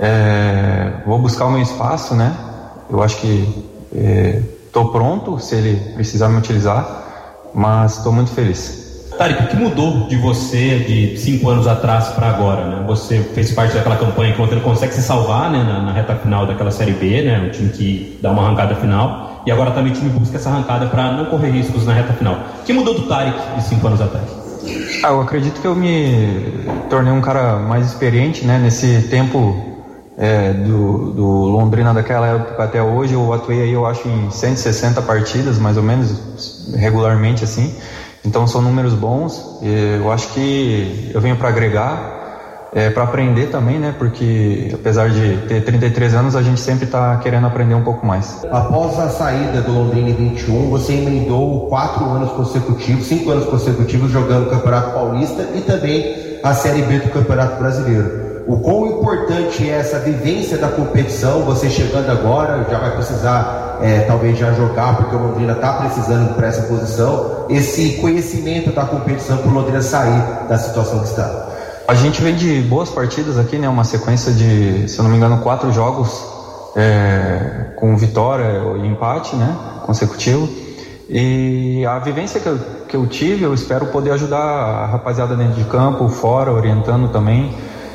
Vou buscar o meu espaço, né? Eu acho que estou pronto se ele precisar me utilizar, mas estou muito feliz. Tarik, o que mudou de você de 5 anos atrás para agora, né? Você fez parte daquela campanha que o Londrina consegue se salvar, né, na reta final daquela Série B, né? Um time que dá uma arrancada final, e agora também o time busca essa arrancada para não correr riscos na reta final. O que mudou do Tarik de 5 anos atrás? Eu acredito que eu me tornei um cara mais experiente, né? Nesse tempo do Londrina daquela época até hoje, eu atuei aí, eu acho, em 160 partidas, mais ou menos, regularmente, assim. Então são números bons. Eu acho que eu venho para agregar, para aprender também, né? Porque apesar de ter 33 anos, a gente sempre está querendo aprender um pouco mais. Após a saída do Londrina em 21, você emendou 5 anos consecutivos jogando o Campeonato Paulista e também a Série B do Campeonato Brasileiro. O quão importante é essa vivência da competição, você chegando agora, já vai precisar talvez já jogar, porque o Londrina está precisando para essa posição, esse conhecimento da competição para o Londrina sair da situação que está. A gente vem de boas partidas aqui, né? Uma sequência de, se eu não me engano, 4 jogos com vitória e empate, né? Consecutivo. E a vivência que eu tive, eu espero poder ajudar a rapaziada dentro de campo, fora, orientando também.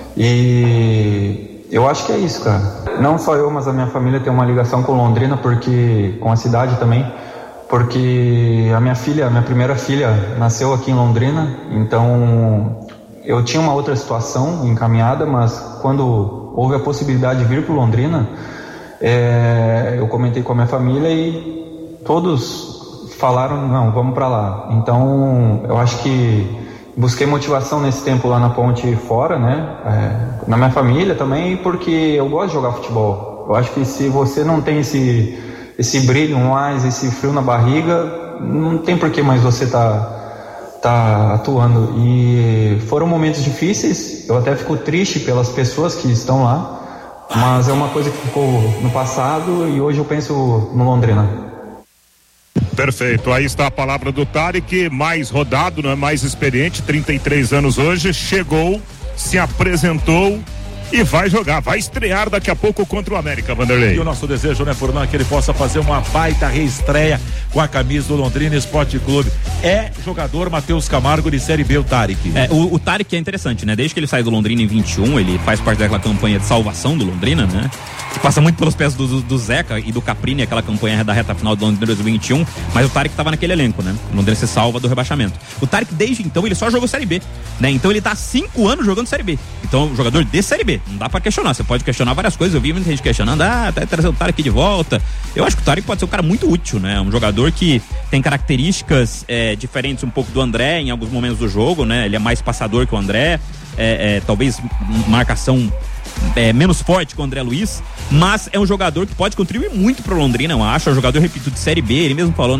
E eu acho que é isso, cara. Não só eu, mas a minha família tem uma ligação com Londrina, com a cidade também, porque a minha primeira filha nasceu aqui em Londrina, então eu tinha uma outra situação encaminhada, mas quando houve a possibilidade de vir para Londrina, eu comentei com a minha família e todos falaram, não, vamos para lá. Então eu acho que busquei motivação nesse tempo lá na ponte fora, né? Na minha família também, porque eu gosto de jogar futebol. Eu acho que se você não tem esse brilho mais, esse frio na barriga, não tem por que mais você tá atuando. E foram momentos difíceis, eu até fico triste pelas pessoas que estão lá, mas é uma coisa que ficou no passado e hoje eu penso no Londrina. Perfeito, aí está a palavra do Tarik, mais rodado, não é, mais experiente, 33 anos hoje, chegou, se apresentou e vai jogar, vai estrear daqui a pouco contra o América, Vanderlei. E o nosso desejo, né, Furlan, que ele possa fazer uma baita reestreia com a camisa do Londrina Esporte Clube. É jogador Matheus Camargo de Série B, o Tarik. O Tarik é interessante, né? Desde que ele saiu do Londrina em 21, ele faz parte daquela campanha de salvação do Londrina, né? Que passa muito pelos pés do Zeca e do Caprini, aquela campanha da reta final do Londrina 2021, mas o Tarik estava naquele elenco, né? O Londrina se salva do rebaixamento. O Tarik, desde então, ele só jogou Série B, né? Então ele tá há 5 anos jogando Série B. Então, jogador de Série B. Não dá pra questionar, você pode questionar várias coisas. Eu vi muita gente questionando, até trazer o Tarik de volta. Eu acho que o Tarik pode ser um cara muito útil, né? Um jogador que tem características diferentes um pouco do André em alguns momentos do jogo, né? Ele é mais passador que o André, talvez marcação menos forte que o André Luiz, mas é um jogador que pode contribuir muito pro Londrina, eu acho. É um jogador, repito, de Série B, ele mesmo falou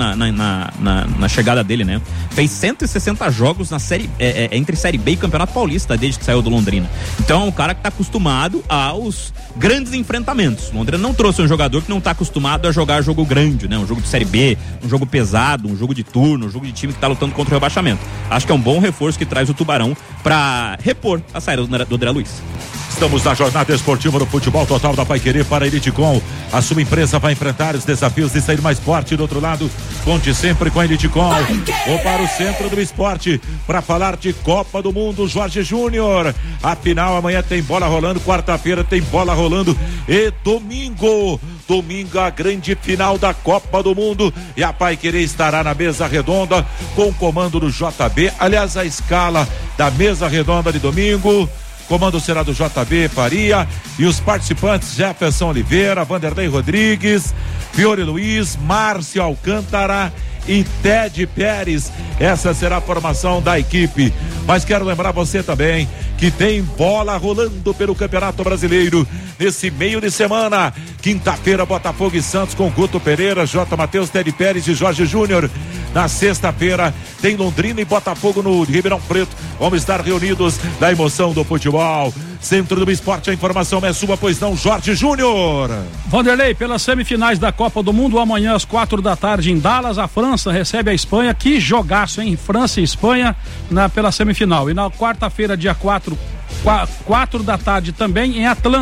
na chegada dele, né? Fez 160 jogos na série, entre Série B e Campeonato Paulista desde que saiu do Londrina. Então é um cara que tá acostumado aos grandes enfrentamentos. O Londrina não trouxe um jogador que não tá acostumado a jogar jogo grande, né? Um jogo de Série B, um jogo pesado, um jogo de turno, um jogo de time que tá lutando contra o rebaixamento. Acho que é um bom reforço que traz o Tubarão pra repor a saída do André Luiz. Estamos na jornada esportiva do futebol total da Paiquerê para a Elitecom. A sua empresa vai enfrentar os desafios de sair mais forte do outro lado. Conte sempre com a Elitecom. Vou para o centro do esporte para falar de Copa do Mundo, Jorge Júnior. Afinal, amanhã tem bola rolando, quarta-feira tem bola rolando e domingo a grande final da Copa do Mundo, e a Paiquerê estará na mesa redonda com o comando do JB. Aliás, a escala da mesa redonda de domingo: comando será do JB Faria e os participantes: Jefferson Oliveira, Vanderlei Rodrigues, Fiore Luiz, Márcio Alcântara e Ted Pérez. Essa será a formação da equipe. Mas quero lembrar você também que tem bola rolando pelo Campeonato Brasileiro nesse meio de semana. Quinta-feira, Botafogo e Santos com Guto Pereira, J. Matheus, Ted Pérez e Jorge Júnior. Na sexta-feira tem Londrina e Botafogo no Ribeirão Preto. Vamos estar reunidos na emoção do futebol. Centro do Esporte, a informação é sua, pois não, Jorge Júnior. Vanderlei, pelas semifinais da Copa do Mundo, amanhã às 4h em Dallas, a França recebe a Espanha. Que jogaço, hein? França e Espanha pela semifinal. E na quarta-feira, dia 4h também, em Atlanta,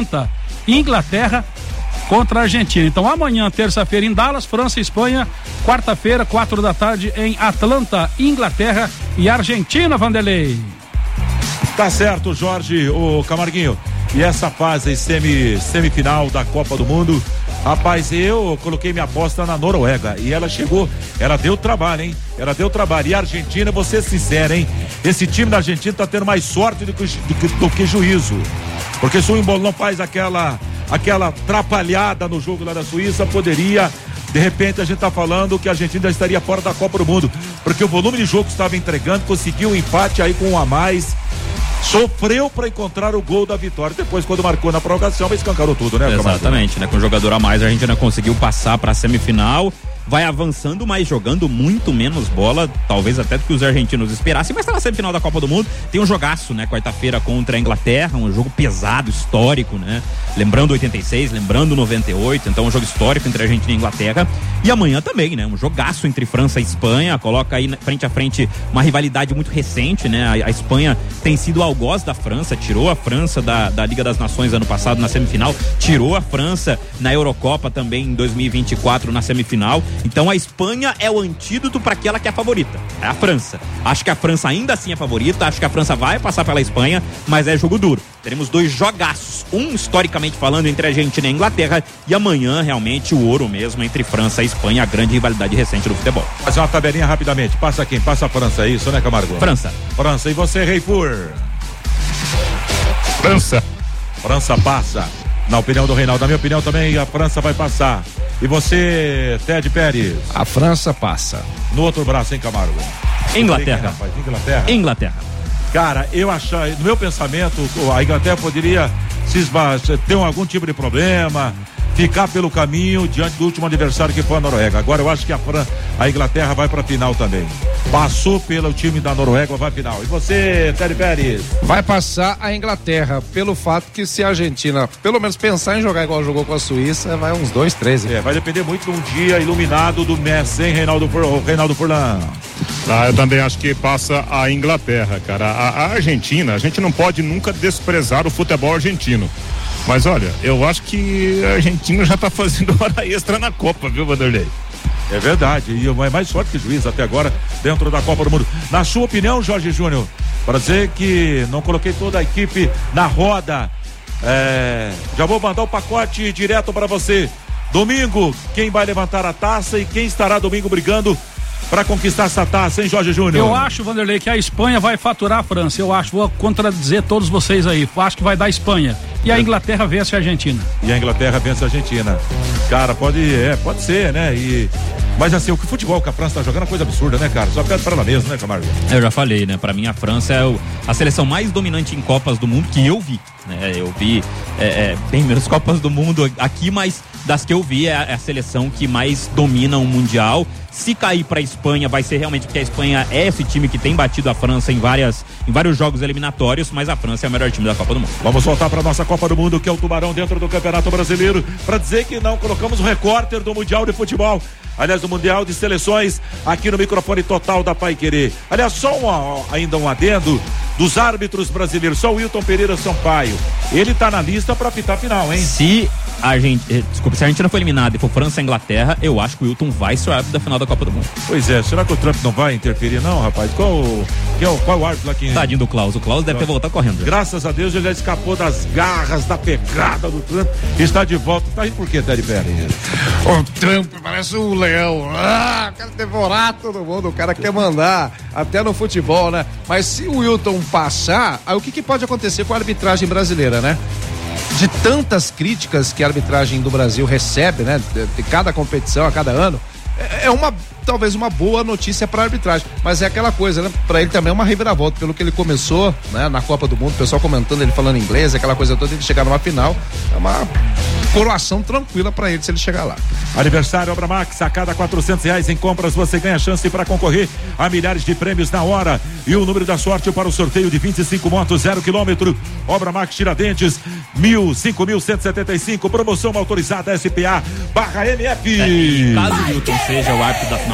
Inglaterra contra a Argentina. Então amanhã, terça-feira em Dallas, França e Espanha, quarta-feira, 4 da tarde em Atlanta, Inglaterra e Argentina, Vanderlei. Tá certo, Jorge, o Camarguinho. E essa fase semifinal da Copa do Mundo, rapaz, eu coloquei minha aposta na Noruega e ela chegou, ela deu trabalho, hein? Ela deu trabalho. E a Argentina, vou ser sincero, hein? Esse time da Argentina tá tendo mais sorte do que juízo. Porque se o Embolo não faz aquela atrapalhada no jogo lá da Suíça, poderia, de repente a gente tá falando que a Argentina já estaria fora da Copa do Mundo, porque o volume de jogo que estava entregando, conseguiu um empate aí com um a mais, sofreu para encontrar o gol da vitória, depois quando marcou na prorrogação, mas escancarou tudo, né? Exatamente, né? Com um jogador a mais, a Argentina conseguiu passar para a semifinal, vai avançando, mas jogando muito menos bola, talvez até do que os argentinos esperassem, mas tá na semifinal da Copa do Mundo, tem um jogaço, né? Quarta-feira contra a Inglaterra, um jogo pesado, histórico, né? Lembrando 86, lembrando 98, então um jogo histórico entre a Argentina e a Inglaterra, e amanhã também, né? Um jogaço entre França e Espanha, coloca aí frente a frente uma rivalidade muito recente, né? A Espanha tem sido algoz da França, tirou a França da Liga das Nações ano passado na semifinal, tirou a França na Eurocopa também em 2024 na semifinal. Então a Espanha é o antídoto para aquela que é a favorita, é a França. Acho que a França ainda assim é favorita, acho que a França vai passar pela Espanha, mas é jogo duro. Teremos dois jogaços, um historicamente falando entre a Argentina e a Inglaterra, e amanhã realmente o ouro mesmo entre França e Espanha, a grande rivalidade recente do futebol. Fazer uma tabelinha rapidamente, passa quem? Passa a França, é isso, né, Camargo? França. E você, Reifur? França passa. Na opinião do Reinaldo, na minha opinião também, a França vai passar. E você, Ted Pérez? A França passa. No outro braço, hein, Camargo? Inglaterra. Inglaterra. Cara, eu acho, no meu pensamento, a Inglaterra poderia ter algum tipo de problema, ficar pelo caminho diante do último adversário que foi a Noruega. Agora eu acho que a Inglaterra vai pra final também. Passou pelo time da Noruega, vai à final. E você, Ted Pérez? Vai passar a Inglaterra, pelo fato que se a Argentina, pelo menos pensar em jogar igual jogou com a Suíça, vai uns 2-3. Vai depender muito de um dia iluminado do Messi, hein, Reinaldo Furlan? Eu também acho que passa a Inglaterra, cara. A Argentina, a gente não pode nunca desprezar o futebol argentino. Mas olha, eu acho que a Argentina já tá fazendo hora extra na Copa, viu, Vanderlei? É verdade, e é mais forte que juiz até agora dentro da Copa do Mundo. Na sua opinião, Jorge Júnior, para dizer que não coloquei toda a equipe na roda, já vou mandar o pacote direto para você. Domingo, quem vai levantar a taça e quem estará domingo brigando para conquistar essa taça, hein, Jorge Júnior? Eu acho, Vanderlei, que a Espanha vai faturar a França. Eu acho, vou contradizer todos vocês aí. Eu acho que vai dar a Espanha. E a Inglaterra vence a Argentina. Cara, pode ser, né? Mas assim, o que futebol que a França tá jogando é coisa absurda, né, cara? Só perde para ela mesmo, né, Camargo? Eu já falei, né? Pra mim a França é a seleção mais dominante em Copas do Mundo que eu vi, né? Eu vi bem menos Copas do Mundo aqui, mas das que eu vi é a seleção que mais domina o Mundial. Se cair pra Espanha, vai ser realmente porque a Espanha é esse time que tem batido a França em vários jogos eliminatórios, mas a França é o melhor time da Copa do Mundo. Vamos voltar pra nossa Copa do Mundo, que é o Tubarão dentro do Campeonato Brasileiro, pra dizer que não colocamos o repórter do Mundial de Futebol, aliás, do Mundial de Seleções, aqui no microfone total da Paiquerê. Aliás, só ainda um adendo dos árbitros brasileiros, só o Wilton Pereira Sampaio. Ele tá na lista pra apitar a final, hein? Se a Argentina for eliminada e for França e Inglaterra, eu acho que o Wilton vai ser o árbitro da final da Copa do Mundo. Pois é, será que o Trump não vai interferir não, rapaz? Qual o árbitro lá que... Tadinho do Klaus, o Klaus deve ter voltado correndo. Graças a Deus ele já escapou das garras, da pegada do Trump, está de volta. Tá aí por quê, Ted Pérez? O Trump parece um leão, quer devorar todo mundo, o cara quer mandar, até no futebol, né? Mas se o Wilton passar, aí o que pode acontecer com a arbitragem brasileira, né? De tantas críticas que a arbitragem do Brasil recebe, né? De cada competição, a cada ano, talvez uma boa notícia para a arbitragem, mas é aquela coisa, né? Para ele também é uma reviravolta, pelo que ele começou, né? Na Copa do Mundo, o pessoal comentando, ele falando inglês, aquela coisa toda, ele chegar numa final, é uma coroação tranquila para ele se ele chegar lá. Aniversário Obra Max, a cada R$400 em compras você ganha chance para concorrer a milhares de prêmios na hora e o número da sorte para o sorteio de 25 motos 0 km. Obra Max Tiradentes 5.175, promoção autorizada SPA/MF. Caso o Wilton seja o árbitro da final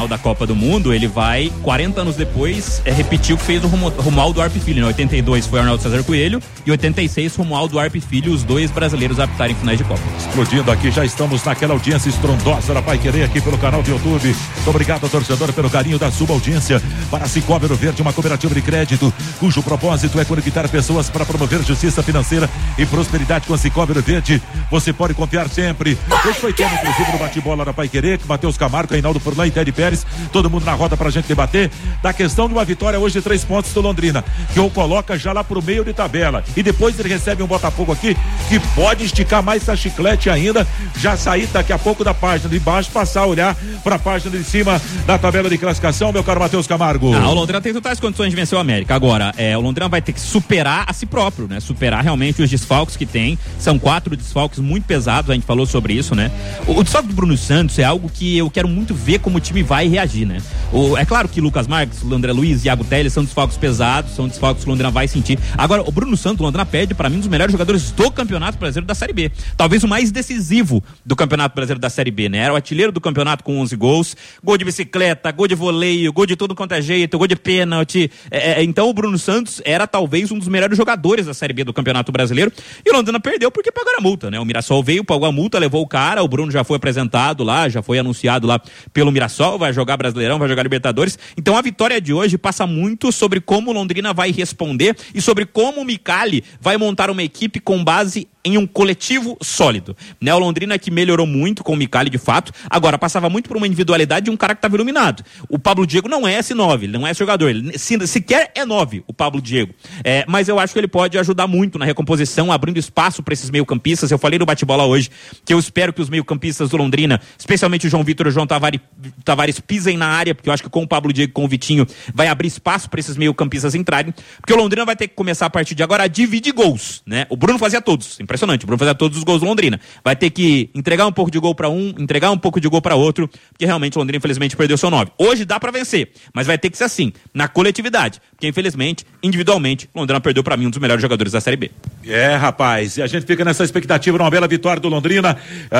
final da Copa do Mundo, ele vai, 40 anos depois, repetir o que fez o Romualdo Arpe Filho, né? 82 foi Arnaldo César Coelho e 86 Romualdo Arpe Filho, os dois brasileiros a apitarem finais de Copa. Explodindo aqui, já estamos naquela audiência estrondosa da Paiquerê aqui pelo canal do YouTube. Muito obrigado, torcedor, pelo carinho da sua audiência. Para Cicobi Ouro Verde, uma cooperativa de crédito, cujo propósito é conectar pessoas para promover justiça financeira e prosperidade. Com a Cicobi Ouro Verde, você pode confiar sempre. Hoje foi tema, inclusive, no bate-bola da Paiquerê, que Matheus Camargo, Reinaldo Furlan e Teddy Pérez, todo mundo na roda pra gente debater da questão de uma vitória hoje de 3 pontos do Londrina, que o coloca já lá pro meio de tabela, e depois ele recebe um Botafogo aqui, que pode esticar mais essa chiclete ainda, já sair daqui a pouco da página de baixo, passar a olhar pra página de cima da tabela de classificação, meu caro Matheus Camargo. O Londrina tem totais condições de vencer o América. Agora, o Londrina vai ter que superar a si próprio, né? Superar realmente os desfalques que tem. São 4 desfalques muito pesados, a gente falou sobre isso, né? O desfalque do Bruno Santos é algo que eu quero muito ver como o time vai reagir, né? É claro que Lucas Marques, André Luiz e Iago Teles são desfalques pesados, são desfalques que o Londrina vai sentir. Agora, o Bruno Santos, o Londrina perde pra mim um dos melhores jogadores do Campeonato Brasileiro da Série B. Talvez o mais decisivo do Campeonato Brasileiro da Série B, né? Era o artilheiro do campeonato com 11 gols, gol de bicicleta, gol de voleio, gol de tudo quanto é jeito, gol de pênalti. Então o Bruno Santos era talvez um dos melhores jogadores da Série B do Campeonato Brasileiro, e o Londrina perdeu porque pagaram a multa, né? O Mirassol veio, pagou a multa, levou o cara, o Bruno já foi apresentado lá, já foi anunciado lá pelo Mirassol, vai jogar Brasileirão, vai jogar Libertadores. Então a vitória de hoje passa muito sobre como o Londrina vai responder e sobre como o Micali vai montar uma equipe com base em um coletivo sólido, né? O Londrina que melhorou muito com o Micali, de fato, agora passava muito por uma individualidade de um cara que estava iluminado. O Pablo Diego não é esse 9, ele não é esse jogador, ele sequer é 9, o Pablo Diego, mas eu acho que ele pode ajudar muito na recomposição, abrindo espaço para esses meio-campistas. Eu falei no bate-bola hoje que eu espero que os meio-campistas do Londrina, especialmente o João Vitor e o João Tavares, pisem na área, porque eu acho que com o Pablo Diego e com o Vitinho vai abrir espaço para esses meio-campistas entrarem, porque o Londrina vai ter que começar a partir de agora a dividir gols, né? O Bruno fazia todos, impressionante, o Bruno fazia todos os gols do Londrina, vai ter que entregar um pouco de gol para um, entregar um pouco de gol para outro, porque realmente o Londrina infelizmente perdeu seu 9. Hoje dá para vencer, mas vai ter que ser assim, na coletividade, porque infelizmente, individualmente, o Londrina perdeu para mim um dos melhores jogadores da Série B. Rapaz, e a gente fica nessa expectativa de uma bela vitória do Londrina,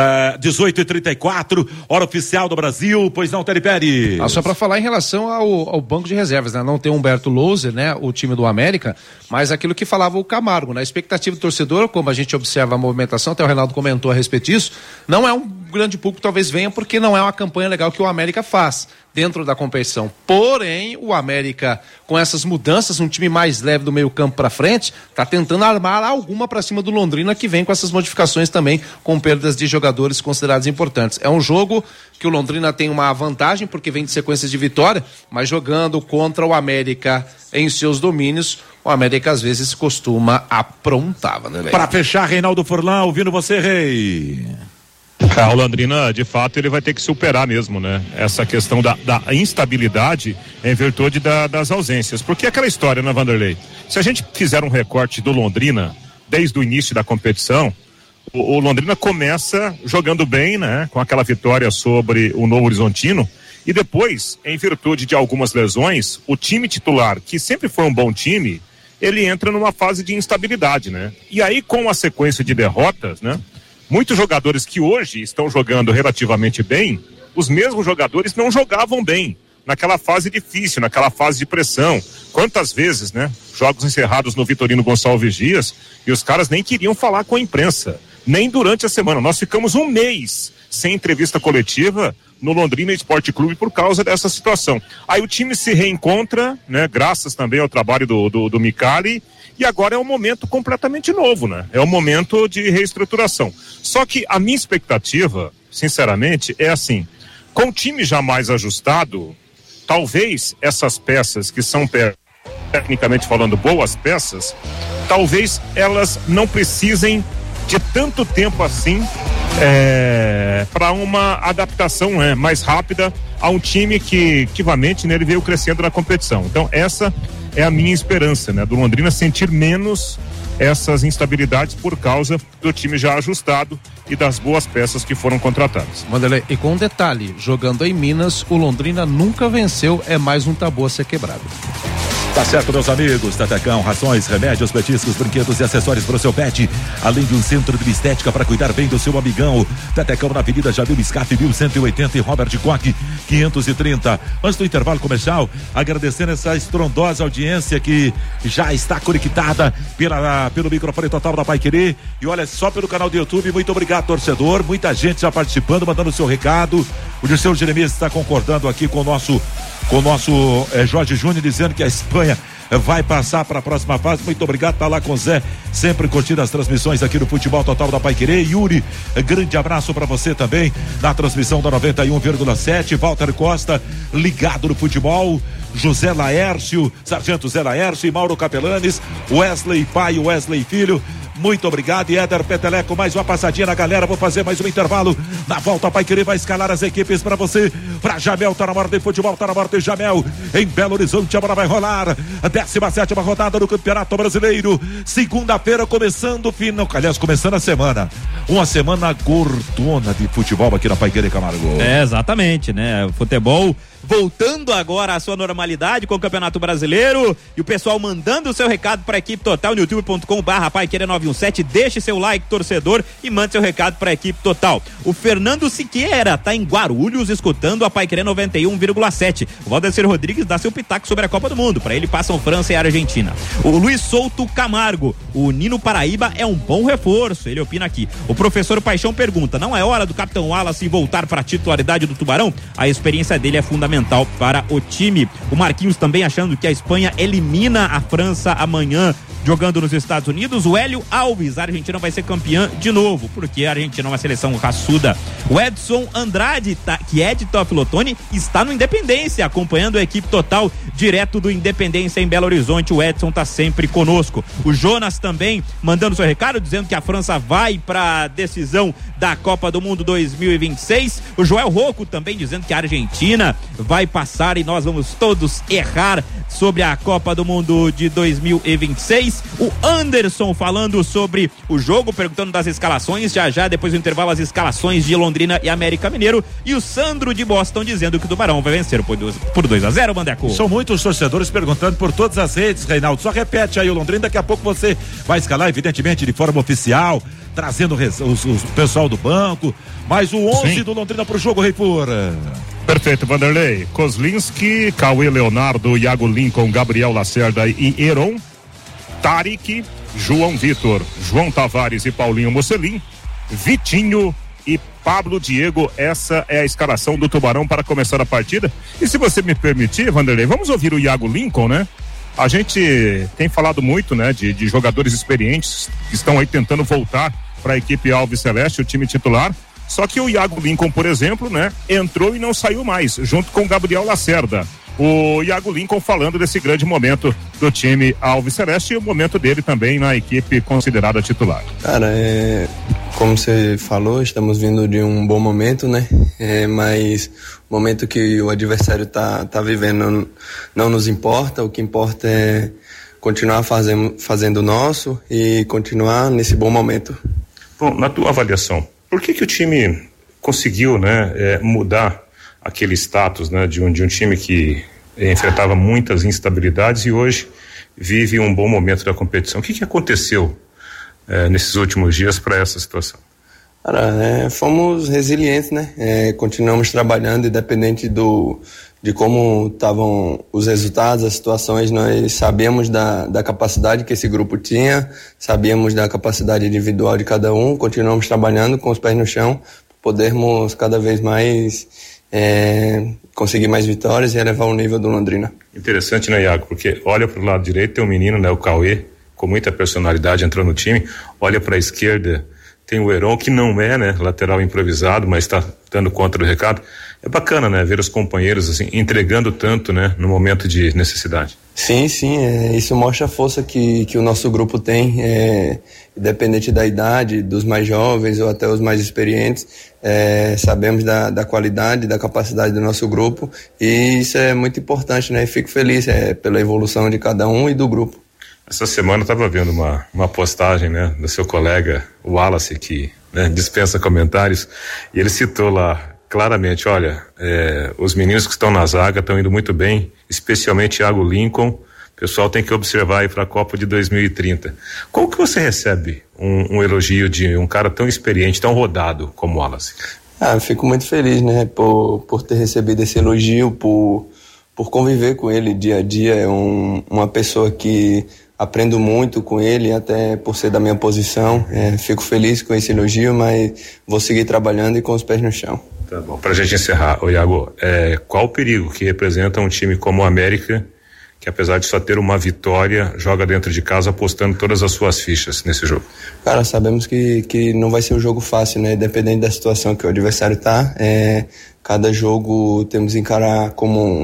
18h34, hora oficial do Brasil, pois não, Teddy Pérez? Só para falar em relação ao banco de reservas, né? Não tem Humberto Louser, né? O time do América, mas aquilo que falava o Camargo, né? A expectativa do torcedor, como a gente observa a movimentação, até o Reinaldo comentou a respeito disso, não é um grande público, talvez venha porque não é uma campanha legal que o América faz dentro da competição. Porém, o América, com essas mudanças, um time mais leve do meio campo para frente, tá tentando armar alguma para cima do Londrina, que vem com essas modificações também, com perdas de jogadores considerados importantes. É um jogo que o Londrina tem uma vantagem, porque vem de sequências de vitória, mas jogando contra o América em seus domínios, o América às vezes costuma aprontar, né? Para fechar, Reinaldo Furlan, ouvindo você, Rei. O Londrina, de fato, ele vai ter que superar mesmo, né? Essa questão da instabilidade em virtude das ausências. Porque é aquela história, né, Vanderlei? Se a gente fizer um recorte do Londrina, desde o início da competição, o Londrina começa jogando bem, né? Com aquela vitória sobre o Novo Horizontino, e depois, em virtude de algumas lesões, o time titular, que sempre foi um bom time, ele entra numa fase de instabilidade, né? E aí, com a sequência de derrotas, né? Muitos jogadores que hoje estão jogando relativamente bem, os mesmos jogadores não jogavam bem naquela fase difícil, naquela fase de pressão. Quantas vezes, né? Jogos encerrados no Vitorino Gonçalves Dias e os caras nem queriam falar com a imprensa, nem durante a semana. Nós ficamos um mês sem entrevista coletiva no Londrina Esporte Clube por causa dessa situação. Aí o time se reencontra, né? Graças também ao trabalho do Micali, e agora é um momento completamente novo, né? É um momento de reestruturação. Só que a minha expectativa, sinceramente, é assim, com o time já mais ajustado, talvez essas peças que são, tecnicamente falando, boas peças, talvez elas não precisem de tanto tempo assim para uma adaptação mais rápida a um time que, ativamente, né, ele veio crescendo na competição. Então, essa é a minha esperança, né, do Londrina sentir menos essas instabilidades por causa do time já ajustado e das boas peças que foram contratadas. Wanderlei, e com um detalhe, jogando em Minas, o Londrina nunca venceu, é mais um tabu a ser quebrado. Tá certo, meus amigos. Tetecão, rações, remédios, petiscos, brinquedos e acessórios para o seu pet. Além de um centro de estética para cuidar bem do seu amigão. Tetecão na Avenida Jamil Scaff, 1180 e Robert Koch, 530. Antes do intervalo comercial, agradecendo essa estrondosa audiência que já está conectada pelo microfone total da Paiquerê. E olha, só pelo canal do YouTube. Muito obrigado, torcedor. Muita gente já participando, mandando o seu recado. O Dirceu Jeremias está concordando aqui com o nosso Jorge Júnior, dizendo que a Espanha vai passar para a próxima fase. Muito obrigado, tá lá com o Zé, sempre curtindo as transmissões aqui no Futebol Total da Paiquerê. Yuri, grande abraço para você também na transmissão da 91,7. Walter Costa, ligado no futebol. José Laércio, Sargento Zé Laércio e Mauro Capelanes, Wesley pai e Wesley filho. Muito obrigado. E Éder Peteleco, mais uma passadinha na galera. Vou fazer mais um intervalo. Na volta, a Paiquerê vai escalar as equipes para você. Para Jamel, tá na hora de futebol, tá na hora de Jamel. Em Belo Horizonte, a bola vai rolar. A 17ª rodada do Campeonato Brasileiro. Segunda-feira, começando a semana. Uma semana gordona de futebol aqui na Paiquerê, Camargo. Exatamente, né? Futebol voltando agora à sua normalidade com o Campeonato Brasileiro, e o pessoal mandando o seu recado para a equipe total no youtube.com/Paiquerê917. Deixe seu like, torcedor, e mande seu recado para a equipe total. O Fernando Siqueira tá em Guarulhos escutando a Paiquerê 91,7. O Valdecir Rodrigues dá seu pitaco sobre a Copa do Mundo. Para ele passam França e Argentina. O Luiz Souto Camargo, o Nino Paraíba é um bom reforço, ele opina aqui. O professor Paixão pergunta: não é hora do Capitão Wallace voltar para a titularidade do Tubarão? A experiência dele é fundamental para o time. O Marquinhos também achando que a Espanha elimina a França amanhã jogando nos Estados Unidos. O Hélio Alves, a Argentina vai ser campeã de novo, porque a Argentina é uma seleção raçuda. O Edson Andrade, que é de Teófilo está no Independência, acompanhando a equipe total direto do Independência em Belo Horizonte. O Edson tá sempre conosco. O Jonas também mandando seu recado, dizendo que a França vai para a decisão da Copa do Mundo 2026. O Joel Rocco também dizendo que a Argentina vai passar e nós vamos todos errar sobre a Copa do Mundo de 2026. O Anderson falando sobre o jogo, perguntando das escalações. Já depois do intervalo, as escalações de Londrina e América Mineiro. E o Sandro de Boston dizendo que o Tubarão vai vencer por 2-0, Bandeco. São muitos torcedores perguntando por todas as redes, Reinaldo. Só repete aí o Londrina, daqui a pouco você vai escalar, evidentemente, de forma oficial, trazendo o pessoal do banco. Mas o 11 Sim. do Londrina pro jogo, Reipur. Perfeito, Vanderlei. Kozlinski, Cauê Leonardo, Iago Lincoln, Gabriel Lacerda e Heron, Tarik, João Vitor, João Tavares e Paulinho Mocelin, Vitinho e Pablo Diego. Essa é a escalação do Tubarão para começar a partida. E se você me permitir, Vanderlei, vamos ouvir o Iago Lincoln, né? A gente tem falado muito, né, de jogadores experientes que estão aí tentando voltar para a equipe Alves Celeste, o time titular. Só que o Iago Lincoln, por exemplo, né, entrou e não saiu mais, junto com o Gabriel Lacerda. O Iago Lincoln falando desse grande momento do time Alves Celeste e o momento dele também na equipe considerada titular. Cara, como você falou, estamos vindo de um bom momento, né? Mas o momento que o adversário tá vivendo não nos importa. O que importa é continuar fazendo o nosso e continuar nesse bom momento. Bom, na tua avaliação, por que o time conseguiu, né, mudar aquele status, né, de um time que enfrentava muitas instabilidades e hoje vive um bom momento da competição? O que aconteceu nesses últimos dias para essa situação? Cara, fomos resilientes, né? Continuamos trabalhando, independente de como estavam os resultados, as situações. Nós sabíamos da capacidade que esse grupo tinha, sabíamos da capacidade individual de cada um, continuamos trabalhando com os pés no chão, para podermos cada vez mais conseguir mais vitórias e elevar o nível do Londrina. Interessante, né, Iago? Porque olha para o lado direito, tem um menino, né, o Cauê, com muita personalidade, entrou no time. Olha para a esquerda, tem o Heron, que não é, né, lateral improvisado, mas está dando conta do recado. É bacana, né, ver os companheiros assim entregando tanto, né, no momento de necessidade. Sim, isso mostra a força que o nosso grupo tem, independente da idade, dos mais jovens ou até os mais experientes. Sabemos da qualidade, da capacidade do nosso grupo, e isso é muito importante, né? Fico feliz pela evolução de cada um e do grupo. Essa semana eu estava vendo uma postagem, né, do seu colega Wallace, que, né, dispensa comentários, e ele citou lá claramente: olha, os meninos que estão na zaga estão indo muito bem, especialmente Iago Lincoln, pessoal tem que observar aí para a Copa de 2030. Como que você recebe um elogio de um cara tão experiente, tão rodado como o Wallace? Eu fico muito feliz, né, por ter recebido esse elogio, por conviver com ele dia a dia. É uma pessoa que aprendo muito com ele, até por ser da minha posição. Fico feliz com esse elogio, mas vou seguir trabalhando e com os pés no chão. Tá bom, pra gente encerrar, Iago, qual o perigo que representa um time como o América, que apesar de só ter uma vitória, joga dentro de casa apostando todas as suas fichas nesse jogo? Cara, sabemos que não vai ser um jogo fácil, né? Dependendo da situação que o adversário tá, cada jogo temos que encarar como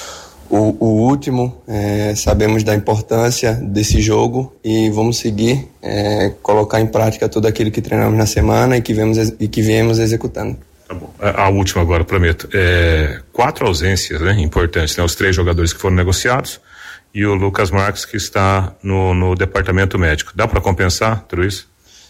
o último. Sabemos da importância desse jogo e vamos seguir, colocar em prática tudo aquilo que treinamos na semana e que viemos executando. Tá bom. A última agora, prometo. 4 ausências, né, importantes, né? Os 3 jogadores que foram negociados e o Lucas Marques, que está no departamento médico. Dá para compensar tudo isso?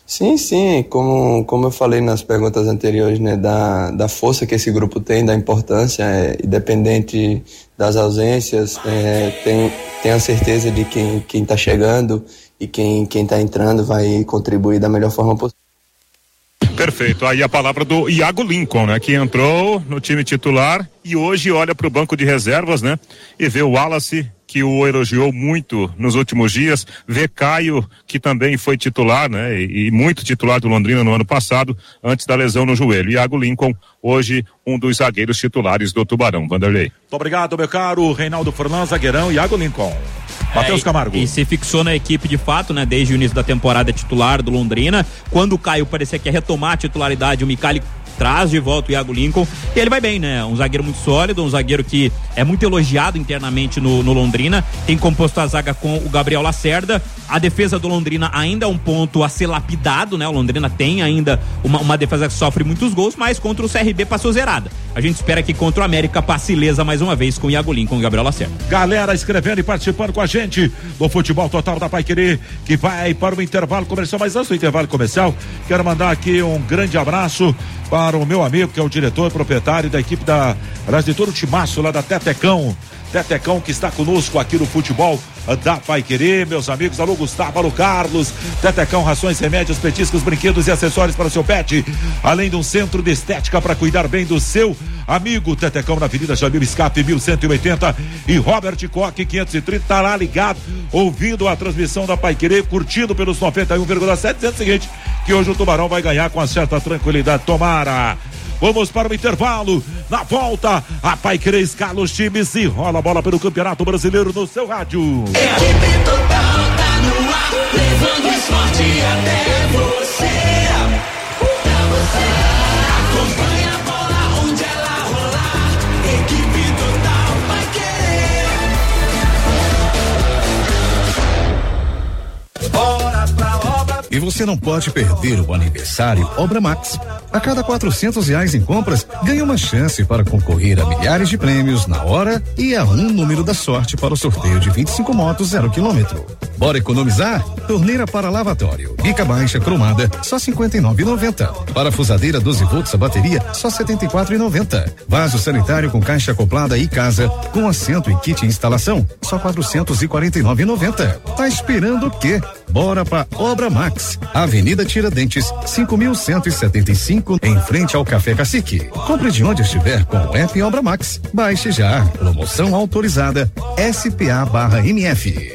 Sim, como eu falei nas perguntas anteriores, né, da força que esse grupo tem, da importância, independente das ausências, tenho a certeza de quem está chegando e quem está entrando vai contribuir da melhor forma possível. Perfeito, aí a palavra do Iago Lincoln, né, que entrou no time titular e hoje olha para o banco de reservas, né, e vê o Wallace, que o elogiou muito nos últimos dias, vê Caio, que também foi titular, né, e muito titular do Londrina no ano passado, antes da lesão no joelho. Iago Lincoln, hoje um dos zagueiros titulares do Tubarão. Vanderlei. Muito obrigado, meu caro Reinaldo Furlan, zagueirão, Iago Lincoln. Matheus Camargo. E se fixou na equipe de fato, né? Desde o início da temporada titular do Londrina. Quando o Caio parecia que ia retomar a titularidade, o Micali traz de volta o Iago Lincoln e ele vai bem, né? Um zagueiro muito sólido, um zagueiro que é muito elogiado internamente no Londrina, tem composto a zaga com o Gabriel Lacerda. A defesa do Londrina ainda é um ponto a ser lapidado, né? O Londrina tem ainda uma defesa que sofre muitos gols, mas contra o CRB passou zerada. A gente espera que contra o América passe ilesa mais uma vez com o Iago Lincoln e o Gabriel Lacerda. Galera escrevendo e participando com a gente do Futebol Total da Paiquerê, que vai para o intervalo comercial, mas antes do intervalo comercial, quero mandar aqui um grande abraço para o meu amigo, que é o diretor e proprietário da equipe de todo o timaço lá da Tetecão, que está conosco aqui no Futebol da Paiquerê, meus amigos. Alô Gustavo, alô Carlos. Tetecão, rações, remédios, petiscos, brinquedos e acessórios para o seu pet, além de um centro de estética para cuidar bem do seu amigo. Tetecão na Avenida Jamil Escape 1180 e Robert Koch 530, tá lá ligado, ouvindo a transmissão da Paiquerê, curtindo pelos 91,7, dizendo o seguinte, que hoje o Tubarão vai ganhar com certa tranquilidade, tomara. Vamos para o intervalo. Na volta, a Paiquerê escala os times e rola a bola pelo Campeonato Brasileiro no seu rádio. É a TV Total, tá no ar, levando o esporte até você. Pra você. Acompanha a bola onde ela rolar. Equipe Total Paiquerê. Bora pra obra. E você não pode perder o aniversário Obra Max. A cada R$400 em compras, ganha uma chance para concorrer a milhares de prêmios na hora e a um número da sorte para o sorteio de 25 motos 0 km. Bora economizar? Torneira para lavatório, bica baixa cromada, só R$59,90. Parafusadeira 12 volts a bateria, só R$74,90. Vaso sanitário com caixa acoplada e casa, com assento e kit instalação, só R$449,90. Tá esperando o quê? Bora pra Obra Max, Avenida Tiradentes, 5.175, em frente ao Café Cacique. Compre de onde estiver com o app Obra Max. Baixe já. Promoção autorizada SPA/MF.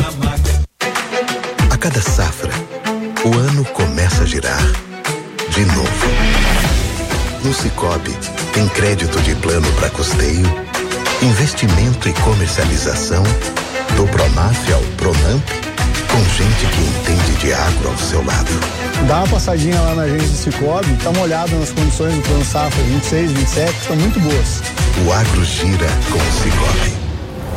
A cada safra, o ano começa a girar. De novo. No Sicoob, tem crédito de plano para custeio, investimento e comercialização, do Pronaf ao Pronamp, com gente que entende de agro ao seu lado. Dá uma passadinha lá na agência do Sicoob, dá uma olhada nas condições do plano safra 26, 27, que estão muito boas. O agro gira com o Sicoob.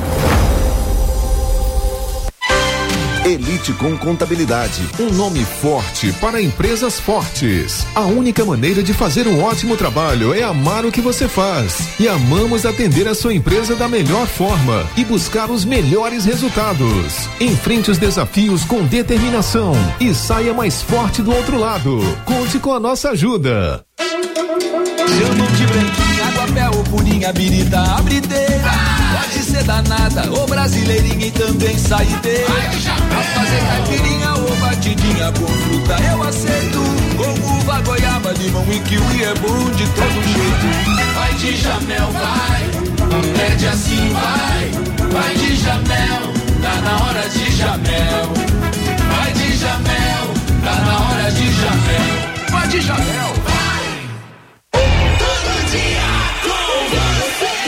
Elite com Contabilidade, um nome forte para empresas fortes. A única maneira de fazer um ótimo trabalho é amar o que você faz. E amamos atender a sua empresa da melhor forma e buscar os melhores resultados. Enfrente os desafios com determinação e saia mais forte do outro lado. Conte com a nossa ajuda. Chamam de branquinho, água Aguapé ou purinha, birita, abrideira. Pode ser danada ou brasileirinha e também saideira. Pra fazer caipirinha ou batidinha com fruta eu aceito. Com uva, goiaba, limão e kiwi é bom de todo jeito. Vai de Jamel, vai, pede assim, vai de Jamel, tá na hora de Jamel. Vai de Jamel, tá na hora de Jamel. Vai de Jamel, vai. Todo dia com você.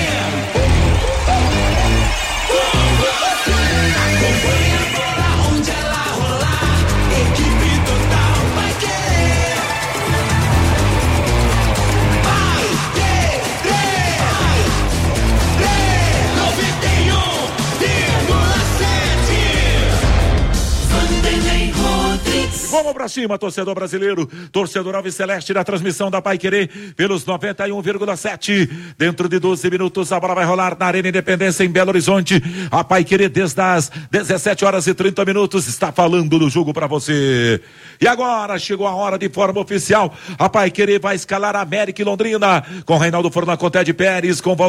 Com você. Acompanha a bola onde ela rolar. Equipe total vai querer. Vai querer. 91,7. Vanderlei Rodrigues. Vamos pra cima, torcedor brasileiro, torcedor Alves Celeste na transmissão da Paiquerê pelos 91,7. Dentro de 12 minutos a bola vai rolar na Arena Independência em Belo Horizonte. A Paiquerê desde as 17h30 está falando do jogo pra você. E agora chegou a hora de forma oficial. A Paiquerê vai escalar a América e Londrina com Reinaldo Fornaconte de Pérez, com